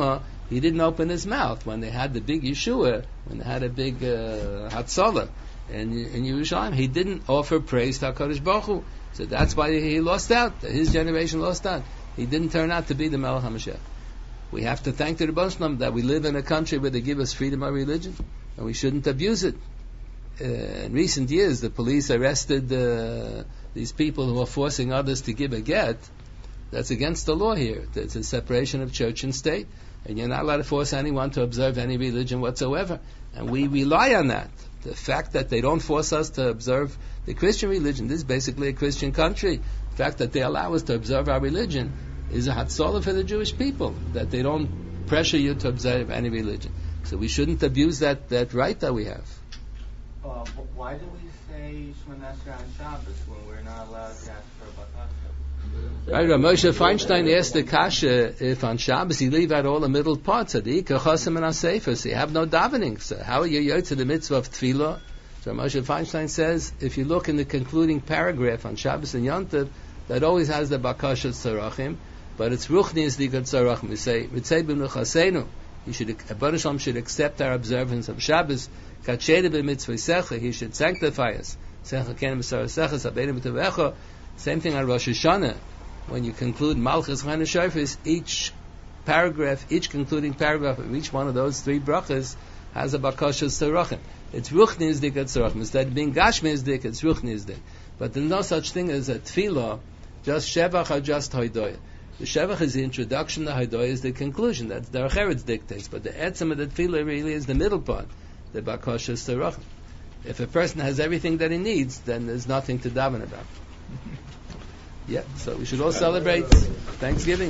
He didn't open his mouth when they had the big Yeshua, when they had a big Hatzalah in Yerushalayim. He didn't offer praise to HaKadosh Baruch Hu. So that's why he lost out. His generation lost out. He didn't turn out to be the Melech HaMashiach. We have to thank the Rebbeinu Shalom that we live in a country where they give us freedom of religion, and we shouldn't abuse it. In recent years, the police arrested these people who are forcing others to give a get. That's against the law here. It's a separation of church and state, and you're not allowed to force anyone to observe any religion whatsoever. And we rely on that. The fact that they don't force us to observe the Christian religion, this is basically a Christian country. The fact that they allow us to observe our religion is a hatzalah for the Jewish people, that they don't pressure you to observe any religion. So we shouldn't abuse that right that we have. Why do we say Shemona Esrei on Shabbos when we're not allowed to ask for a bakasha? Right, Moshe Feinstein asked the kasha if on Shabbos you leave out all the middle parts of the Ikar Chosim and Aseifa, so you have no davening. So how are you yotze the mitzvah of tefillah? So Moshe Feinstein says, if you look in the concluding paragraph on Shabbos and Yom Tov, that always has the bakasha tzarachim, but it's ruchni is the tzarachim. We say, Ritzei b'nuchasenu, Baruch Shalom should accept our observance of Shabbos. Katsheda b'mitzvah secha, he should sanctify us. Secha kenem b'sar secha, sabeinu b'tevecha. Same thing on Rosh Hashanah. When you conclude Malchus Chana Shofis, each paragraph, each concluding paragraph of each one of those three brachas has a bakasha tzarachim. It's ruchni izdik at tzarachim. Instead of being gashmi izdik, it's ruchni izdik. But there's no such thing as a tefillah, just shevach or just hoidoyah. The shevach is the introduction, the hoidoyah is the conclusion. That's the Acheretz dictates. But the etzem of the tefillah really is the middle part, the bakasha tzarachim. If a person has everything that he needs, then there's nothing to daven about. Yeah, so we should all celebrate Thanksgiving.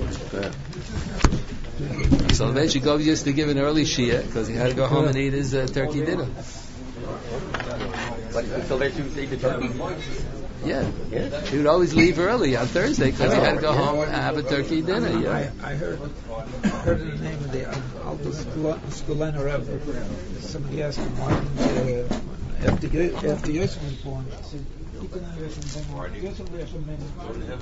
Salvation Gov used to give an early shia because he had to go home and eat his turkey dinner. But Salvation would eat the turkey? Yeah. He would always leave early on Thursday because he had to go home and have a turkey dinner. Yeah. I heard the name of the Alto Skolena Rebbe. Somebody asked him why after Yosef was born. He said,